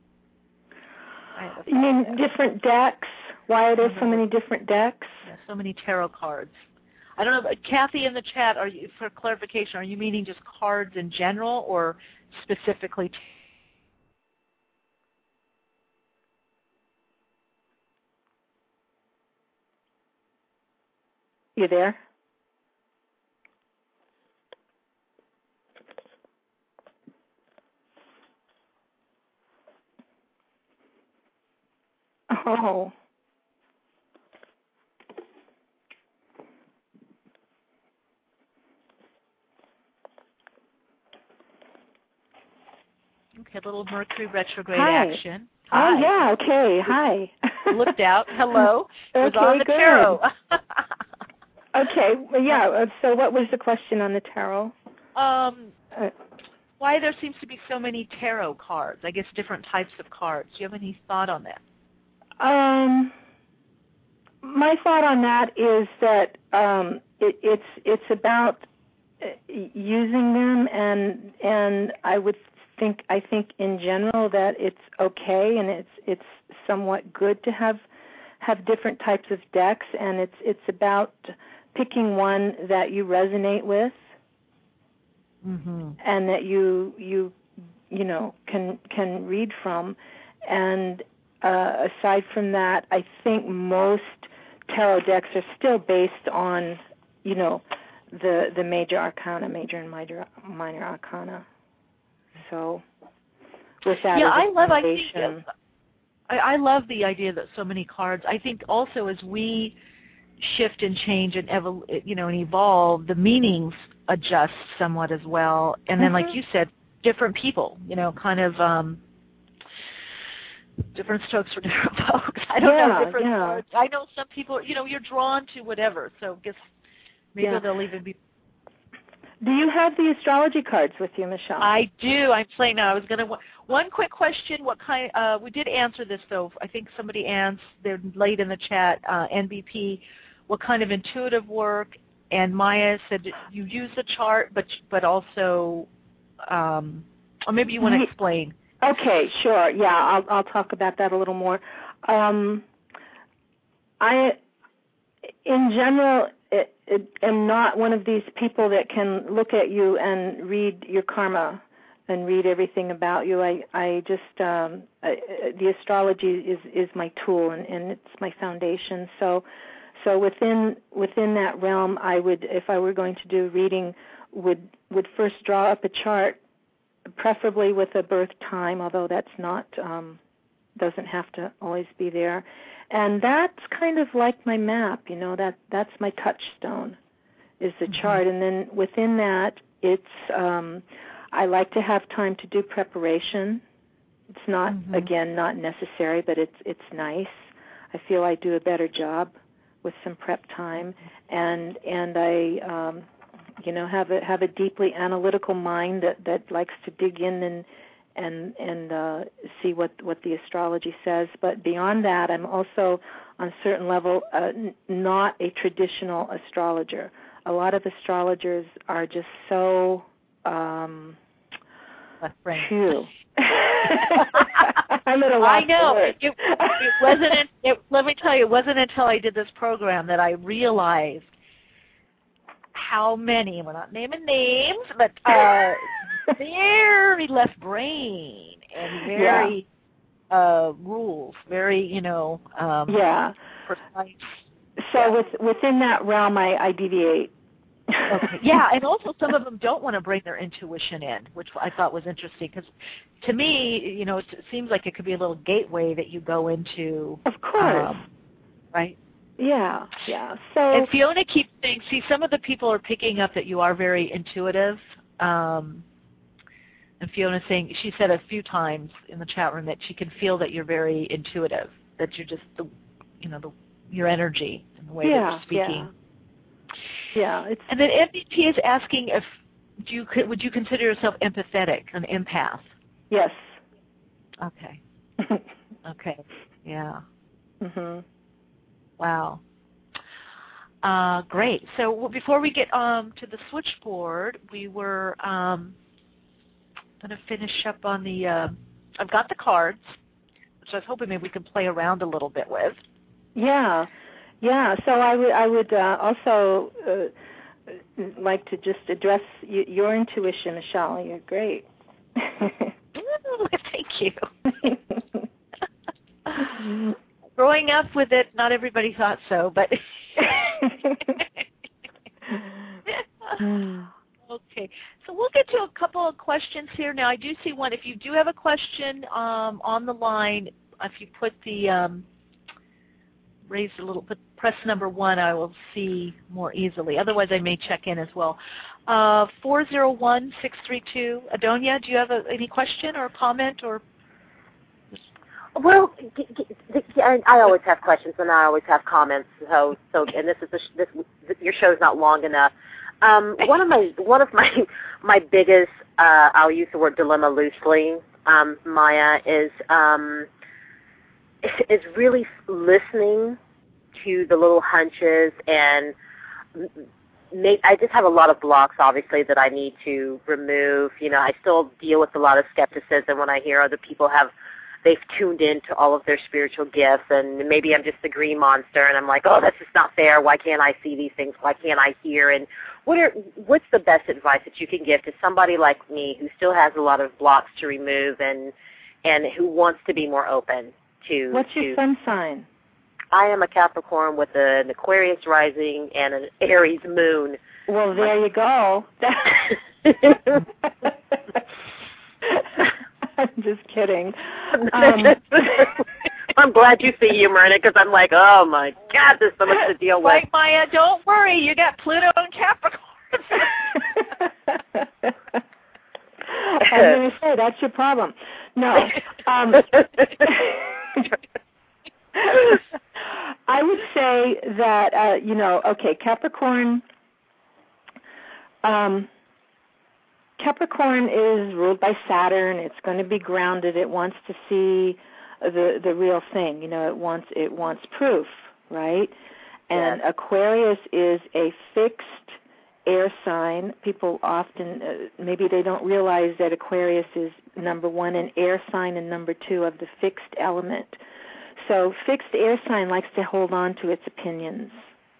You mean different decks? Why are there so many different decks? Yeah, so many tarot cards. I don't know, but Kathy in the chat, for clarification, are you meaning just cards in general or specifically? You there? Oh. Okay, a little Mercury retrograde action. Hi. Oh, yeah, okay. Hi. Looked out. Hello. Okay, was on the good. tarot. Okay, well, yeah, so what was the question on the tarot? Why there seems to be so many tarot cards, I guess different types of cards. Do you have any thought on that? My thought on that is that it's about using them, and I think in general that it's okay, and it's somewhat good to have different types of decks, and it's about picking one that you resonate with, and that you know can read from, and aside from that, I think most tarot decks are still based on the major arcana, major and minor arcana. So with that, I love the idea that so many cards. I think also as we shift and change and evolve, the meanings adjust somewhat as well. And then, like you said, different people, kind of different strokes for different folks. I don't know different cards. I know some people, you're drawn to whatever. So I guess maybe they'll even be. Do you have the astrology cards with you, Michelle? I do. I'm playing now. I was going to. One quick question. What kind? We did answer this though. I think somebody answered. They're late in the chat. NBP. What kind of intuitive work? And Maya said you use the chart, but also, or maybe you want to explain. Okay, sure. Yeah, I'll talk about that a little more. I, in general, am not one of these people that can look at you and read your karma and read everything about you. I just the astrology is my tool and it's my foundation. So within that realm, I would, if I were going to do reading, would first draw up a chart, preferably with a birth time, although that's not doesn't have to always be there. And that's kind of like my map, that's my touchstone, is the chart. And then within that, it's I like to have time to do preparation. It's not, again, not necessary, but it's nice. I feel I do a better job with some prep time, and I have a deeply analytical mind that likes to dig in and see what the astrology says. But beyond that, I'm also on a certain level not a traditional astrologer. A lot of astrologers are just so true. I'm at a loss. I know. It wasn't. Let me tell you, it wasn't until I did this program that I realized how many. We're not naming names, but very left brain and very rules. Very, precise. So within that realm, I deviate. Okay. Yeah, and also some of them don't want to bring their intuition in, which I thought was interesting because to me, it seems like it could be a little gateway that you go into. Of course. Right? Yeah. So. And Fiona keeps saying, see, some of the people are picking up that you are very intuitive. And Fiona's saying, she said a few times in the chat room that she can feel that you're very intuitive, that you're just your energy and the way that you're speaking. Yeah. And then MVP is asking would you consider yourself empathetic, an empath? Yes. Okay. Okay. Yeah. Mhm. Wow. Great. So before we get to the switchboard, we were going to finish up on the. I've got the cards, which I was hoping maybe we could play around a little bit with. Yeah. So I would also like to just address your intuition, Michelle. You're great. Thank you. Growing up with it, not everybody thought so, but. Okay, so we'll get to a couple of questions here. Now, I do see one. If you do have a question on the line, if you put the press number 1, I will see more easily. Otherwise, I may check in as well. 401-632. Adonia, do you have any question or comment or? Well, I always have questions and I always have comments. So, and your show's not long enough. One of my biggest, I'll use the word dilemma loosely, Maya, is really listening to the little hunches, and I just have a lot of blocks, obviously, that I need to remove. I still deal with a lot of skepticism when I hear other people they've tuned into all of their spiritual gifts, and maybe I'm just the green monster, and I'm like, oh, that's just not fair. Why can't I see these things? Why can't I hear? And what's the best advice that you can give to somebody like me who still has a lot of blocks to remove and who wants to be more open to? What's your sun sign? I am a Capricorn with an Aquarius rising and an Aries moon. Well, there you go. I'm just kidding. I'm glad you see humor in it because I'm like, oh my God, there's so much to deal with. Like, Maya, don't worry, you got Pluto and Capricorn. I'm going to say that's your problem. No. I would say that Capricorn. Capricorn is ruled by Saturn. It's going to be grounded. It wants to see the real thing. It wants proof, right? And yes. Aquarius is a fixed air sign. People often maybe they don't realize that Aquarius is number 1 an air sign and number 2 of the fixed element. So fixed air sign likes to hold on to its opinions.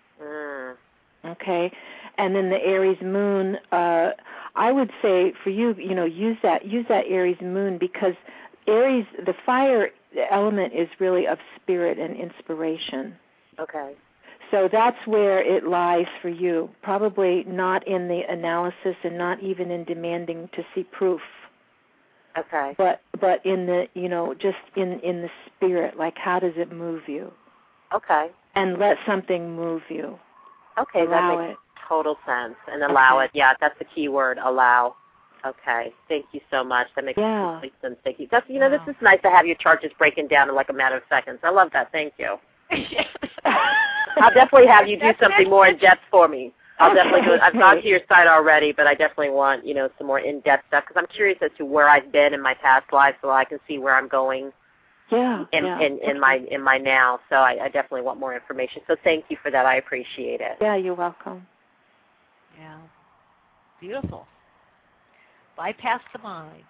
Okay, and then the Aries moon. I would say for you, use that Aries moon because Aries, the fire element, is really of spirit and inspiration. Okay. So that's where it lies for you. Probably not in the analysis and not even in demanding to see proof. Okay. But in the just in the spirit, like how does it move you? Okay. And let something move you. Okay, allow that makes total sense. And allow it. Yeah, that's the key word, allow. Okay. Thank you so much. That makes complete sense. Thank you. That's this is nice to have your chart just breaking down in like a matter of seconds. I love that. Thank you. I'll definitely have you do something more in depth for me. I'll definitely go. I've gone to your site already, but I definitely want, some more in-depth stuff because I'm curious as to where I've been in my past life, so I can see where I'm going. In my now. So I definitely want more information. So thank you for that. I appreciate it. Yeah, you're welcome. Yeah, beautiful. Bypass the mind.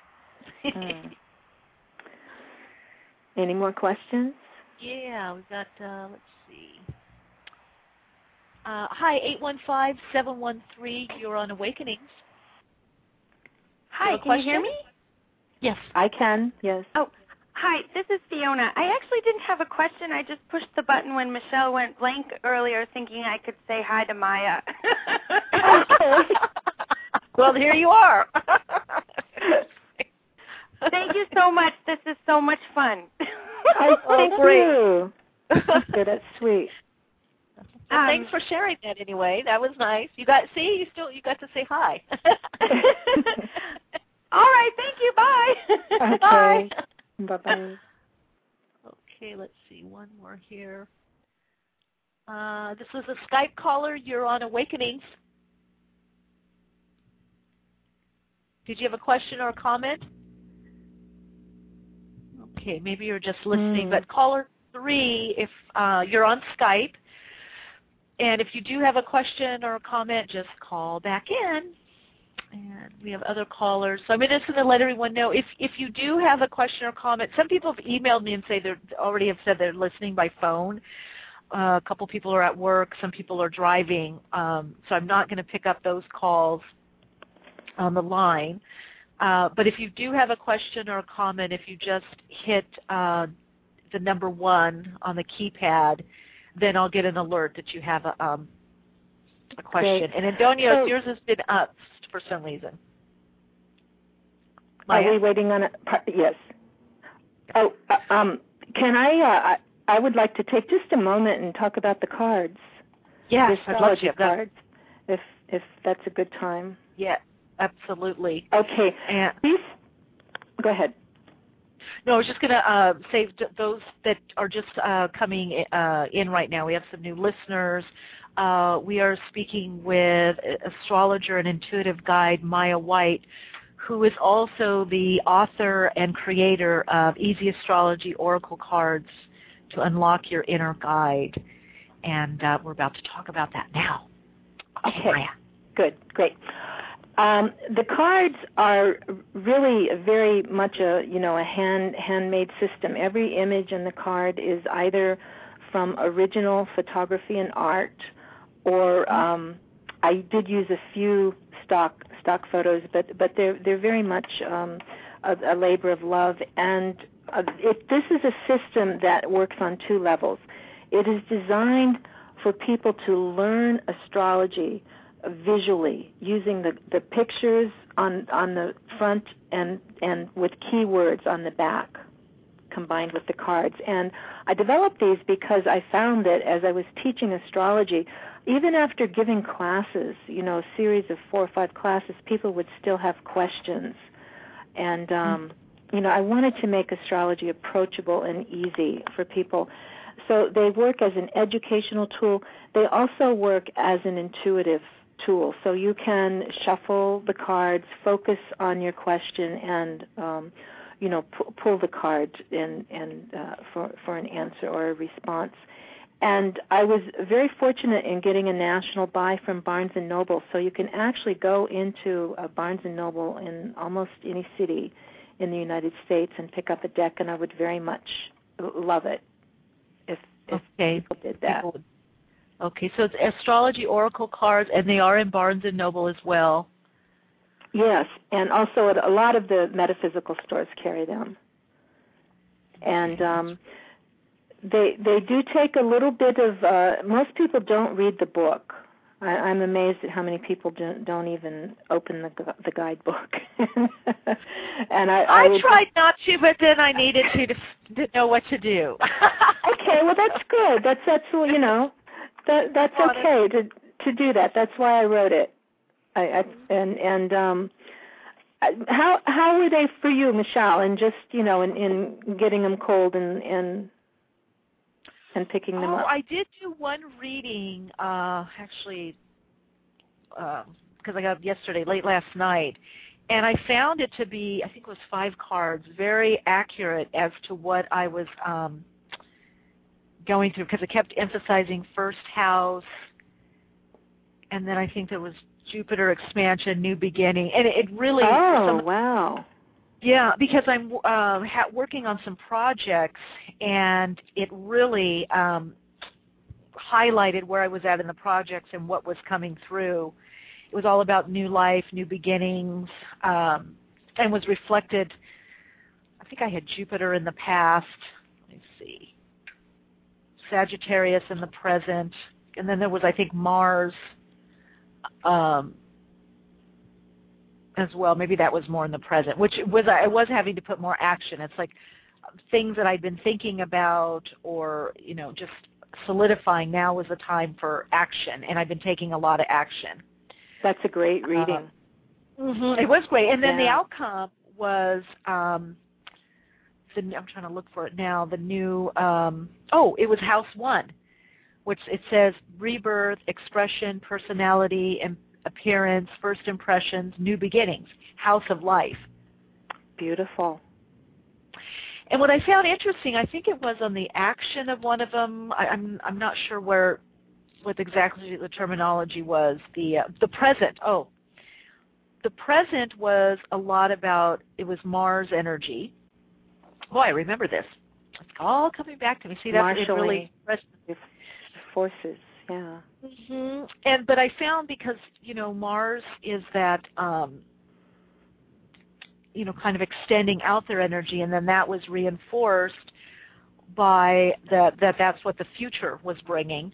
Any more questions? Yeah, we've got. Let's see. Hi, 815-713. You're on Awakenings. Hi, can you hear me? Yes. I can, yes. Oh, hi, this is Fiona. I actually didn't have a question. I just pushed the button when Michelle went blank earlier thinking I could say hi to Maya. Okay. Well, here you are. Thank you so much. This is so much fun. Thank you. That's sweet. Well, thanks for sharing that anyway. That was nice. You got to say hi. All right, thank you. Bye. Okay. Bye. Bye-bye. Okay, let's see. One more here. This was a Skype caller. You're on Awakenings. Did you have a question or a comment? Okay, maybe you're just listening. But caller 3, if you're on Skype, and if you do have a question or a comment, just call back in. And we have other callers. So I'm just going to let everyone know, if you do have a question or comment, some people have emailed me and say they already have said they're listening by phone. A couple people are at work. Some people are driving. So I'm not going to pick up those calls on the line. But if you do have a question or a comment, if you just hit the number 1 on the keypad, then I'll get an alert that you have a question. Great. And Antonio, yours has been up for some reason. Maya? Are we waiting on it? Yes. Oh, can I would like to take just a moment and talk about the cards. Yes, I'd love to. Cards, if that's a good time. Yeah, absolutely. Okay. And please, go ahead. No, I was just going to say those that are just coming in right now. We have some new listeners. We are speaking with astrologer and intuitive guide Maya White, who is also the author and creator of Easy Astrology Oracle Cards to Unlock Your Inner Guide. And we're about to talk about that now. Okay. Maya. Good. Great. The cards are really very much a handmade system. Every image in the card is either from original photography and art, or I did use a few stock photos, but they're very much a labor of love. And this is a system that works on 2 levels. It is designed for people to learn astrology visually, using the pictures on the front and with keywords on the back, combined with the cards. And I developed these because I found that as I was teaching astrology, even after giving classes, a series of 4 or 5 classes, people would still have questions. And, I wanted to make astrology approachable and easy for people. So they work as an educational tool. They also work as an intuitive tool. So you can shuffle the cards, focus on your question, and pull the card for an answer or a response. And I was very fortunate in getting a national buy from Barnes & Noble. So you can actually go into a Barnes & Noble in almost any city in the United States and pick up a deck, and I would very much love it if people did that. Okay, so it's astrology oracle cards, and they are in Barnes & Noble as well. Yes, and also a lot of the metaphysical stores carry them. And they do take a little bit of, most people don't read the book. I'm amazed at how many people don't even open the guidebook. And I tried not to, but then I needed to know what to do. Okay, well that's good. That's that's okay to do that. That's why I wrote it. How were they for you, Michelle? And just in getting them cold and picking them up. I did do one reading actually because I got up yesterday, late last night, and I found it to be, I think it was 5 cards, very accurate as to what I was going through, because it kept emphasizing first house, and then I think there was Jupiter expansion, new beginning, and it really... Oh, wow. Yeah, because I'm working on some projects, and it really highlighted where I was at in the projects and what was coming through. It was all about new life, new beginnings, and was reflected. I think I had Jupiter in the past. Let me see. Sagittarius in the present. And then there was, I think, Mars as well. Maybe that was more in the present, which was, I was having to put more action. It's like things that I'd been thinking about or, just solidifying. Now was the time for action, and I've been taking a lot of action. That's a great reading. It was great. And then the outcome was, I'm trying to look for it now, the new, it was House 1, which it says rebirth, expression, personality, and appearance, first impressions, new beginnings, House of Life. Beautiful. And what I found interesting, I think it was on the action of one of them. I'm not sure what exactly the terminology was. The present. Oh, the present was a lot about, it was Mars energy. Boy, I remember this. It's all coming back to me. See, that's it really forces. Yeah. Mm-hmm. But I found because Mars is that kind of extending out their energy, and then that was reinforced by that's what the future was bringing.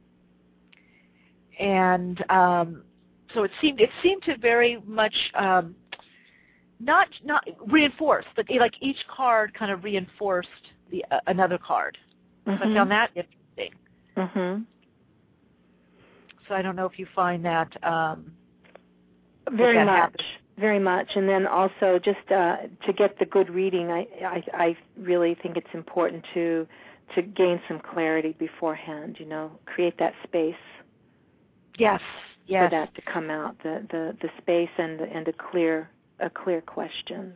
And so it seemed to very much not reinforce, but like each card kind of reinforced the another card. So I found that interesting. Mm-hmm. So I don't know if you find that very much. Happens. Very much, and then also just to get the good reading, I really think it's important to gain some clarity beforehand. Create that space. Yes. For that to come out, the space and a clear question.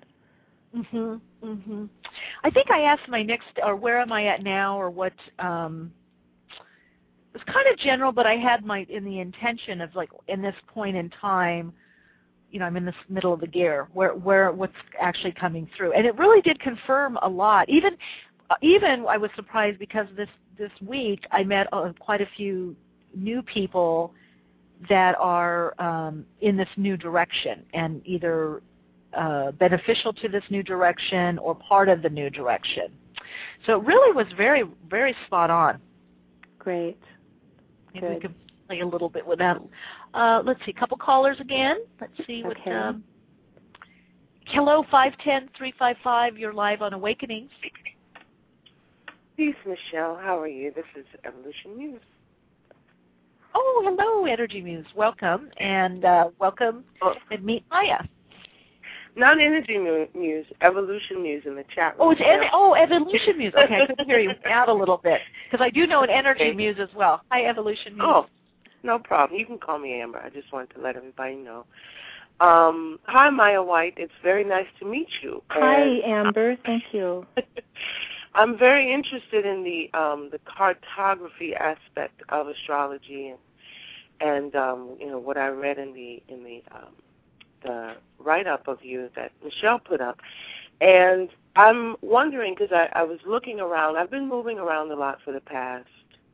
I think I asked my next, or where am I at now, or what. It was kind of general, but I had in the intention of like in this point in time. I'm in the middle of the gear, where what's actually coming through. And it really did confirm a lot. Even I was surprised because this week I met quite a few new people that are in this new direction and either beneficial to this new direction or part of the new direction. So it really was very, very spot on. Great. Maybe we could play a little bit with that. Let's see, a couple callers again. Let's see what. Okay. Hello, 510-355. You're live on Awakenings. Peace, Michelle. How are you? This is Evolution Muse. Oh, hello, Energy Muse. Welcome, and welcome, and meet Maya. Not Energy Muse, Evolution Muse in the chat room. Oh, it's Evolution Muse. Okay, I couldn't hear you out a little bit because I do know an Energy Muse as well. Hi, Evolution Muse. Oh, no problem. You can call me Amber. I just wanted to let everybody know. Hi, Maya White. It's very nice to meet you. Hi, Amber. Thank you. I'm very interested in the cartography aspect of astrology and what I read in the write-up of you that Michelle put up. And I'm wondering, because I was looking around, I've been moving around a lot for the past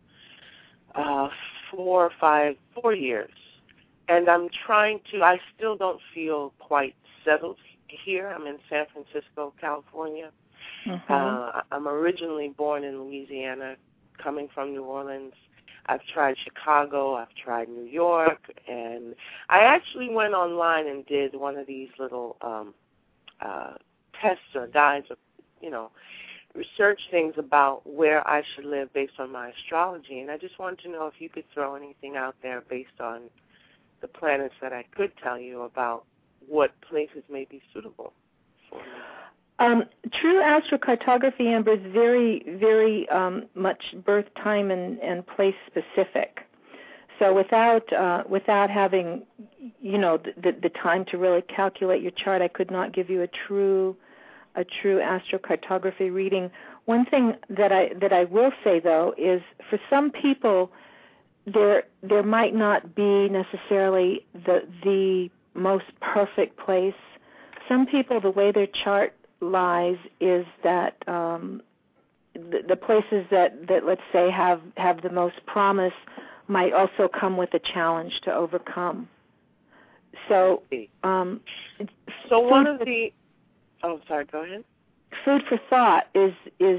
4 years. And I'm I still don't feel quite settled here. I'm in San Francisco, California. Mm-hmm. I'm originally born in Louisiana, coming from New Orleans. I've tried Chicago, I've tried New York, and I actually went online and did one of these little tests or guides or, research things about where I should live based on my astrology. And I just wanted to know if you could throw anything out there based on the planets that I could tell you about what places may be suitable for me. True astrocartography, Amber, is very, very much birth time and place specific. So without having, the time to really calculate your chart, I could not give you a true astrocartography reading. One thing that I will say though is, for some people, there might not be necessarily the most perfect place. Some people, the way their chart lies is that the places that let's say have the most promise might also come with a challenge to overcome. So, one of the sorry, go ahead. Food for thought is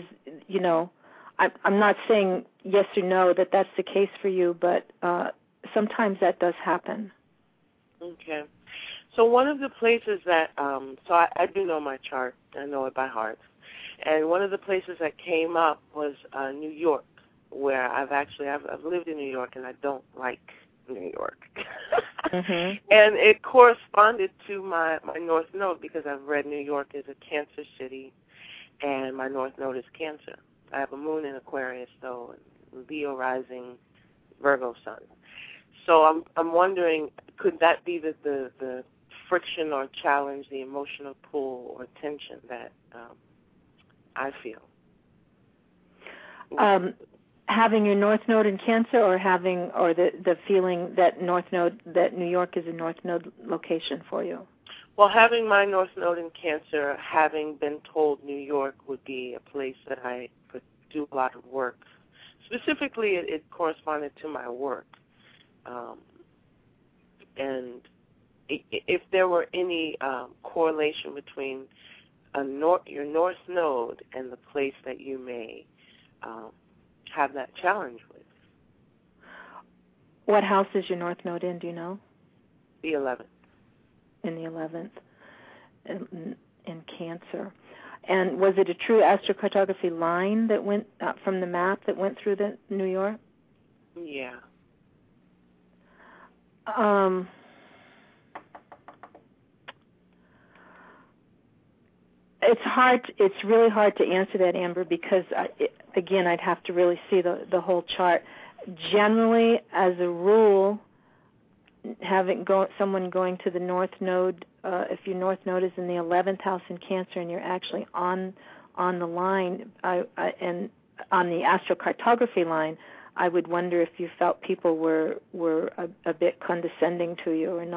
I'm not saying yes or no that that's the case for you, but sometimes that does happen. Okay. So one of the places that, I do know my chart. I know it by heart. And one of the places that came up was New York, where I've lived in New York, and I don't like New York. Mm-hmm. And it corresponded to my North Node, because I've read New York as a Cancer city, and my North Node is Cancer. I have a moon in Aquarius, though, and Leo rising, Virgo sun. So I'm wondering, could that be the friction or challenge, the emotional pull or tension that I feel? Having your North Node in Cancer, or the feeling that that New York is a North Node location for you? Well, having my North Node in Cancer, having been told New York would be a place that I could do a lot of work. Specifically, it corresponded to my work. And if there were any correlation between your North Node and the place that you may have that challenge with. What house is your North Node in, do you know? The 11th. In the 11th, in Cancer. And was it a true astrocartography line that went from the map that went through the New York? Yeah. It's really hard to answer that, Amber, because again, I'd have to really see the whole chart. Generally, as a rule, someone going to the North Node, if your North Node is in the 11th house in Cancer and you're actually on the line, and on the astrocartography line, I would wonder if you felt people were a bit condescending to you, or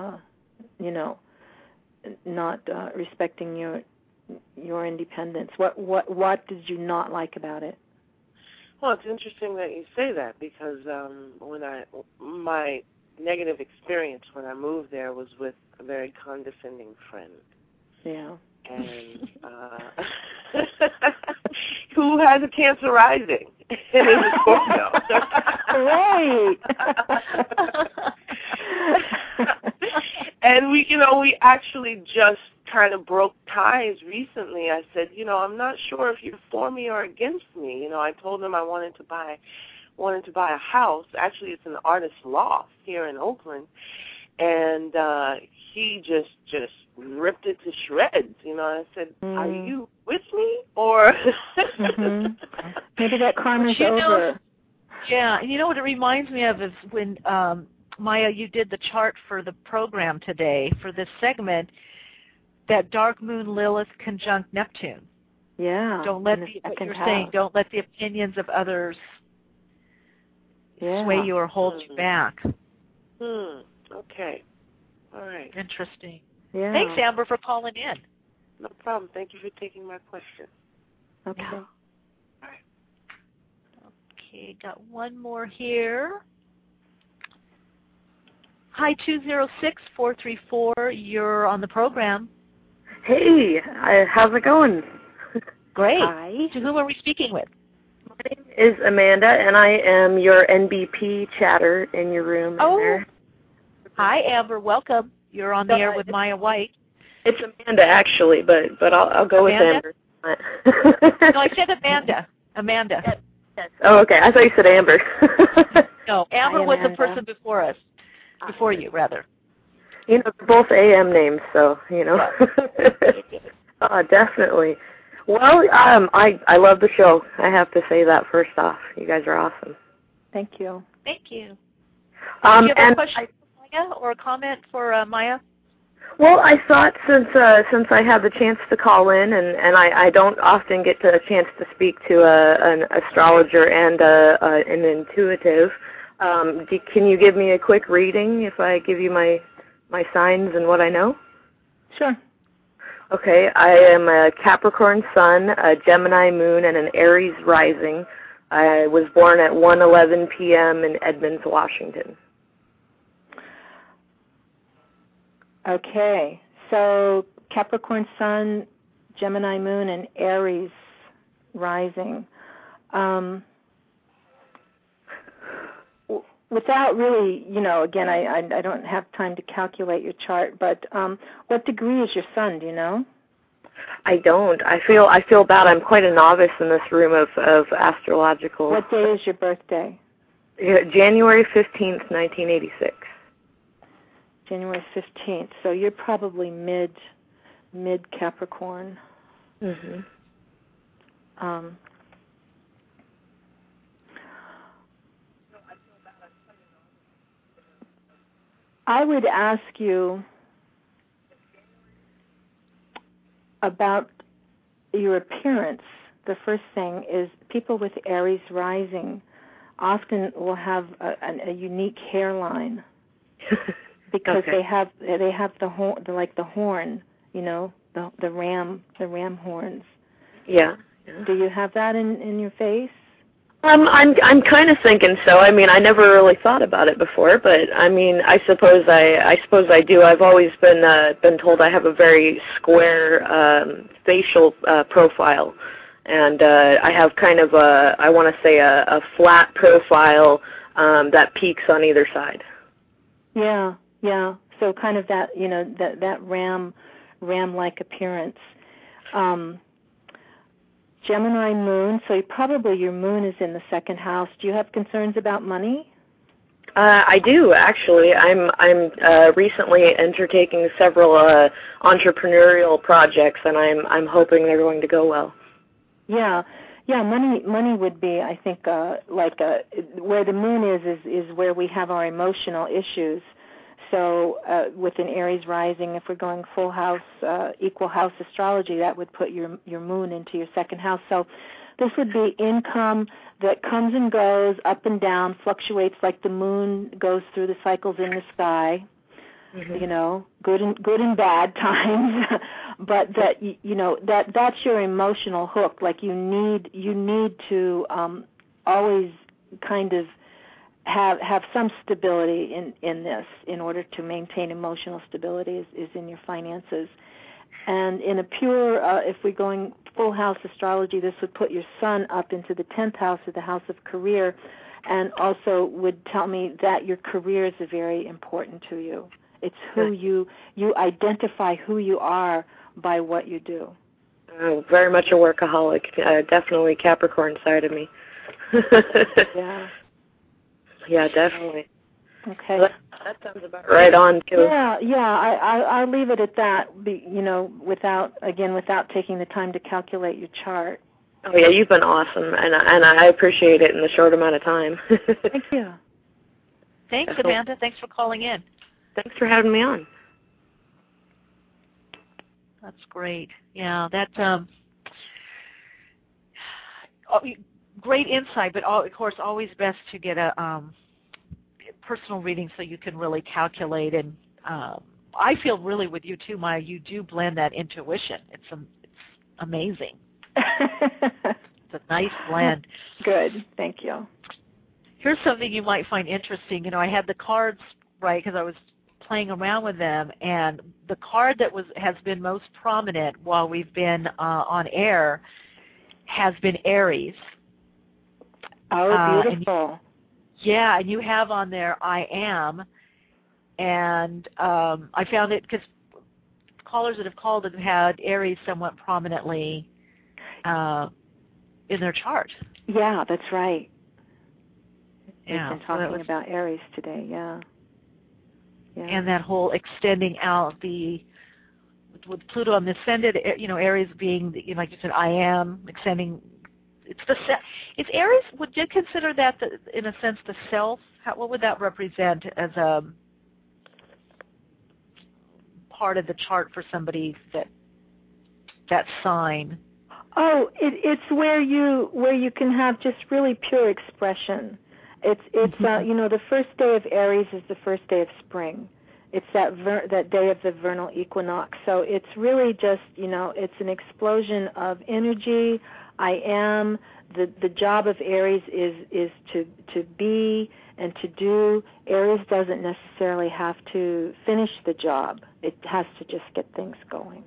not respecting your independence. What did you not like about it? Well, it's interesting that you say that, because my negative experience when I moved there was with a very condescending friend. Yeah. And who has a Cancer rising and is a Scorpio. Right. And we actually just kind of broke ties recently. I said, I'm not sure if you're for me or against me. I told him I wanted to buy a house. Actually, it's an artist's loft here in Oakland, and he just ripped it to shreds. I said, "Are you with me, or?" Mm-hmm. Maybe that karma's over. Yeah, and you know what it reminds me of is when Maya, you did the chart for the program today for this segment. That dark moon Lilith conjunct Neptune. Yeah. Don't let saying don't let the opinions of others sway you or hold you back. Okay. All right. Interesting. Yeah. Thanks, Amber, for calling in. No problem. Thank you for taking my question. Okay. Yeah. All right. Okay, got one more here. Hi, 206-434. You're on the program. Hey, how's it going? Great. Hi. To whom are we speaking with? My name is Amanda, and I am your NBP chatter in your room. There. Hi, Amber. Welcome. You're on the air with Maya White. It's Amanda, actually, but I'll go Amanda? with Amber. No, I said Amanda. Amanda. Yes. Oh, okay. I thought you said Amber. No, Amber Hi, was the Amanda. person before us. Before you, rather. They're both AM names, so, definitely. Well, I love the show. I have to say that first off. You guys are awesome. Thank you. Thank you. Do you have a question for Maya or a comment for Maya? Well, I thought since I had the chance to call in, and I don't often get a chance to speak to an astrologer and an intuitive, can you give me a quick reading if I give you my signs and what I know? Sure. Okay, I am a Capricorn sun, a Gemini moon, and an Aries rising. I was born at 1:11 p.m. in Edmonds, Washington. Okay, so Capricorn sun, Gemini moon, and Aries rising. Without really, again, I don't have time to calculate your chart, but what degree is your sun, do you know? I don't. I feel bad. I'm quite a novice in this room of astrological. What day is your birthday? January 15th, 1986. January 15th. So you're probably mid Capricorn. Mhm. I would ask you about your appearance. The first thing is people with Aries rising often will have a unique hairline because they have the horn, the horn, the ram horns. Yeah. Do you have that in your face? I'm kind of thinking so. I mean, I never really thought about it before, but I mean, I suppose I do. I've always been told I have a very square facial profile, and I have kind of I want to say a flat profile that peaks on either side. Yeah. So kind of that that ram-like appearance. Gemini moon, so probably your moon is in the second house. Do you have concerns about money? I do, actually. I'm recently undertaking several entrepreneurial projects, and I'm hoping they're going to go well. Yeah. Money would be, I think, where the moon is where we have our emotional issues. So with an Aries rising, if we're going full house, equal house astrology, that would put your moon into your second house. So this would be income that comes and goes, up and down, fluctuates like the moon goes through the cycles in the sky. Mm-hmm. Good and bad times, but that's your emotional hook. Like you need to always kind of have some stability in this in order to maintain emotional stability is in your finances. And in a pure, if we're going full house astrology, this would put your sun up into the 10th house of the house of career, and also would tell me that your career is very important to you. It's who you identify who you are by what you do. Oh, very much a workaholic. Definitely Capricorn side of me. Yeah. Yeah, definitely. Okay. Well, that sounds about right on too. Yeah. I'll leave it at that. Without taking the time to calculate your chart. Oh yeah, you've been awesome, and I appreciate it in the short amount of time. Thank you. Thanks, Amanda. Thanks for calling in. Thanks for having me on. That's great. Yeah, that's great insight, but of course always best to get a personal reading so you can really calculate. And I feel really with you too, Maya, you do blend that intuition. It's amazing. It's a nice blend. Good. Thank you. Here's something you might find interesting. I had the cards right because I was playing around with them, and the card that has been most prominent while we've been on air has been Aries. Oh, beautiful. And you have on there I am, and I found it because callers that have called have had Aries somewhat prominently in their chart. Yeah, that's right. Yeah, we've been talking about Aries today, yeah. And that whole extending out with Pluto on the ascended, Aries being, like you said, I am, extending Is Aries, would you consider that, in a sense, the self? What would that represent as a part of the chart for somebody that sign? Oh, it's where you can have just really pure expression. It's the first day of Aries is the first day of spring. It's that day of the vernal equinox. So it's really just, it's an explosion of energy. I am. The job of Aries is to be and to do. Aries doesn't necessarily have to finish the job. It has to just get things going.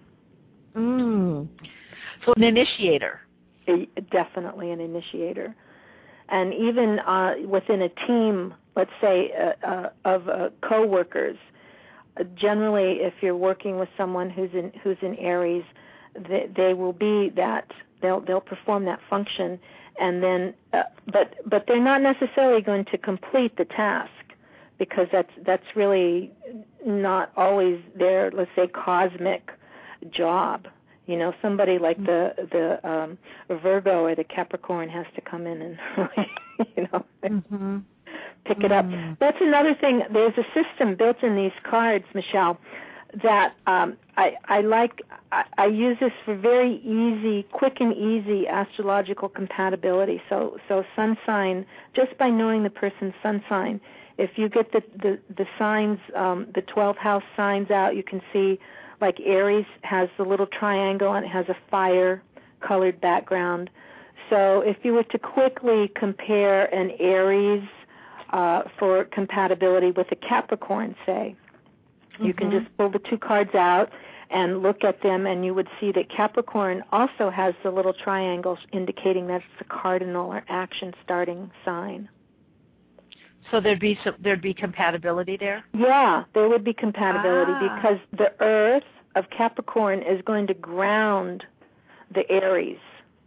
So an initiator. Definitely an initiator. And even within a team, let's say, of co-workers, generally if you're working with someone who's in Aries, they will be that. They'll perform that function, and then but they're not necessarily going to complete the task, because that's really not always their, let's say, cosmic job. Somebody like the Virgo or the Capricorn has to come in and pick it up. That's another thing. There's a system built in these cards, Michelle, that I like. I use this for very quick and easy astrological compatibility. So sun sign, just by knowing the person's sun sign, if you get the signs, the 12 house signs out, you can see, like Aries has the little triangle and it has a fire-colored background. So if you were to quickly compare an Aries for compatibility with a Capricorn, say, you can just pull the two cards out and look at them, and you would see that Capricorn also has the little triangles indicating that it's a cardinal or action-starting sign. So there'd be compatibility there? Yeah, there would be compatibility because the Earth of Capricorn is going to ground the Aries.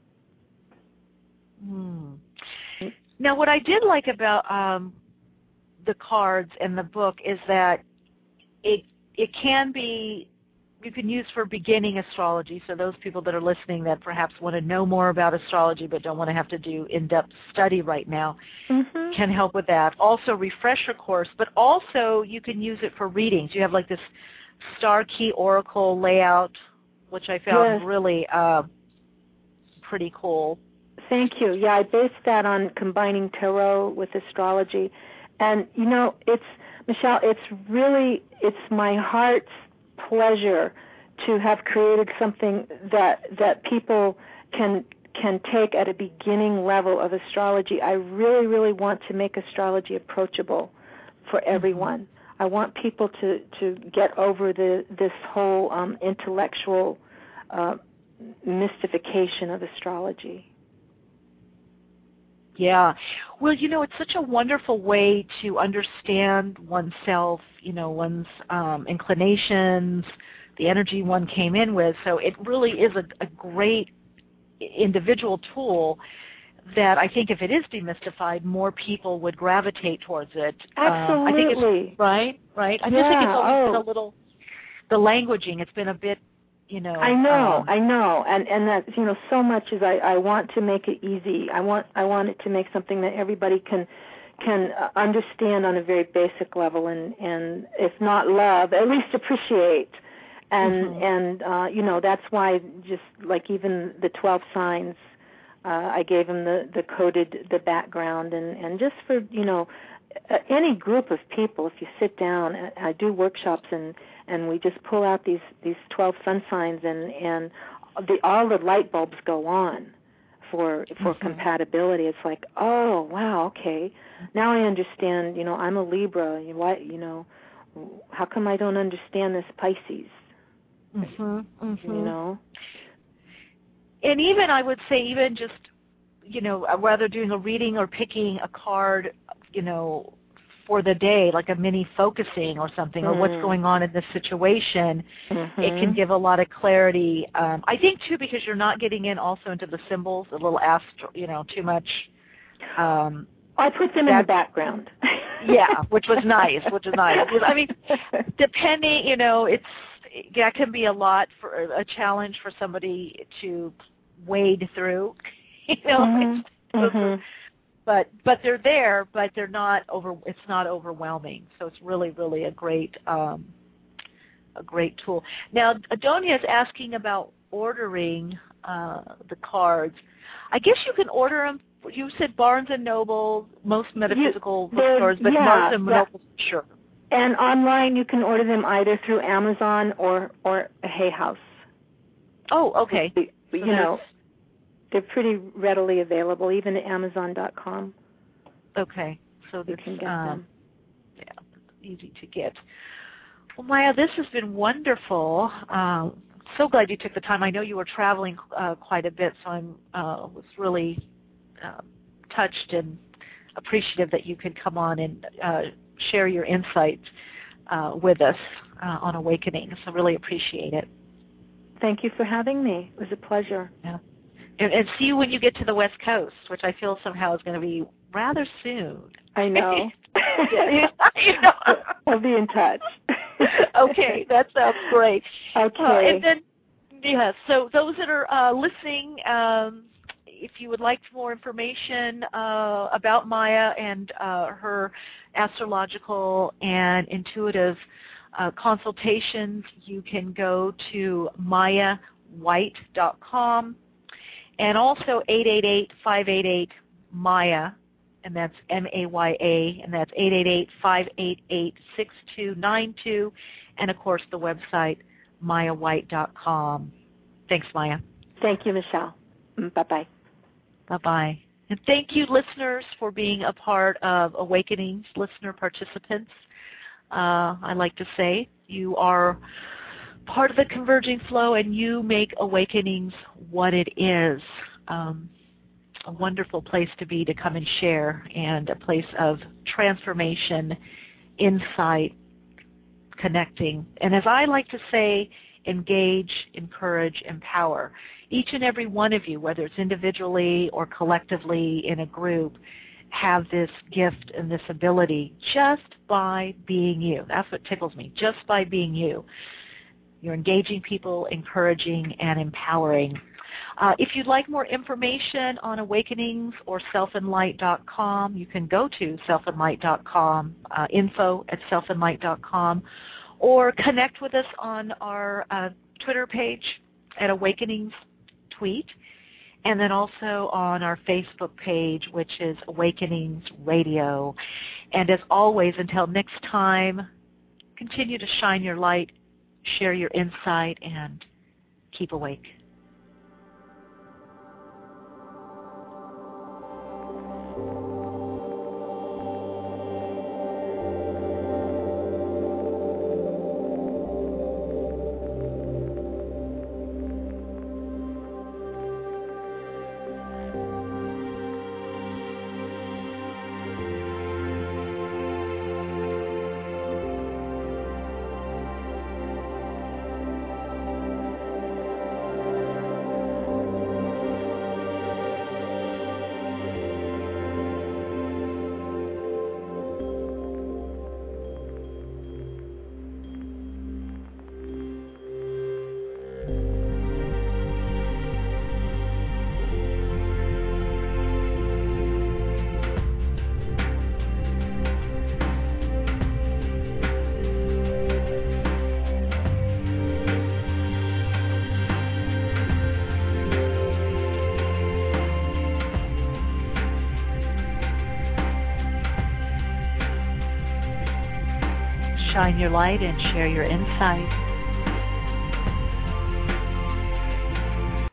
Now, what I did like about the cards and the book is that it can be, you can use for beginning astrology, so those people that are listening that perhaps want to know more about astrology but don't want to have to do in-depth study right now, can help with that. Also refresher course, but also you can use it for readings. You have like this Star Key Oracle layout, which I found really pretty cool. Thank you. Yeah, I based that on combining tarot with astrology. And, Michelle, it's my heart's pleasure to have created something that people can take at a beginning level of astrology. I really, really want to make astrology approachable for everyone. I want people to get over this whole intellectual mystification of astrology. Yeah. Well, it's such a wonderful way to understand oneself, one's inclinations, the energy one came in with. So it really is a great individual tool that I think if it is demystified, more people would gravitate towards it. Absolutely. I think it's, right? I just think it's always been a little, the languaging, it's been a bit, I know, and that so much as I want to make it easy. I want it to make something that everybody can understand on a very basic level, and if not love, at least appreciate. And that's why, just like even the 12 signs, I gave them the background, and just for any group of people, if you sit down, I do workshops and we just pull out these 12 sun signs, and all the light bulbs go on for compatibility. It's like, oh wow, okay, now I understand. I'm a Libra. How come I don't understand this Pisces? And even I would say, even just whether doing a reading or picking a card, for the day, like a mini focusing or something, or what's going on in this situation, it can give a lot of clarity. I think, too, because you're not getting in also into the symbols, a little too much. I put them in the background. which is nice. I mean, depending, that can be a lot, for a challenge for somebody to wade through. But they're there, but they're not it's not overwhelming. So it's really, really a great tool. Now, Adonia is asking about ordering the cards. I guess you can order them. You said Barnes and Noble, most metaphysical bookstores, but Barnes and Noble, sure. And online, you can order them either through Amazon or Hay House. Oh, okay. They're pretty readily available, even at Amazon.com. Okay, so you can get them. Yeah, easy to get. Well, Maya, this has been wonderful. So glad you took the time. I know you were traveling quite a bit, so I was really touched and appreciative that you could come on and share your insights with us on Awakening. So really appreciate it. Thank you for having me. It was a pleasure. Yeah. And see you when you get to the West Coast, which I feel somehow is going to be rather soon. I know. I'll be in touch. Okay, that sounds great. Okay. And then, so those that are listening, if you would like more information about Maya and her astrological and intuitive consultations, you can go to mayawhite.com and also 888-588-MAYA, and that's MAYA, and that's 888-588-6292, and of course the website mayawhite.com. Thanks, Maya. Thank you, Michelle. Bye-bye. Bye-bye. And thank you, listeners, for being a part of Awakenings, listener participants. I like to say you are part of the Converging Flow, and you make Awakenings what it is. A wonderful place to be, to come and share, and a place of transformation, insight, connecting. And as I like to say, engage, encourage, empower. Each and every one of you, whether it's individually or collectively in a group, have this gift and this ability just by being you. That's what tickles me, just by being you. You're engaging people, encouraging, and empowering. If you'd like more information on Awakenings or selfandlight.com, you can go to selfandlight.com, info@selfandlight.com, or connect with us on our Twitter page at Awakenings Tweet, and then also on our Facebook page, which is Awakenings Radio. And as always, until next time, continue to shine your light, share your insight, and keep awake. Shine your light and share your insight.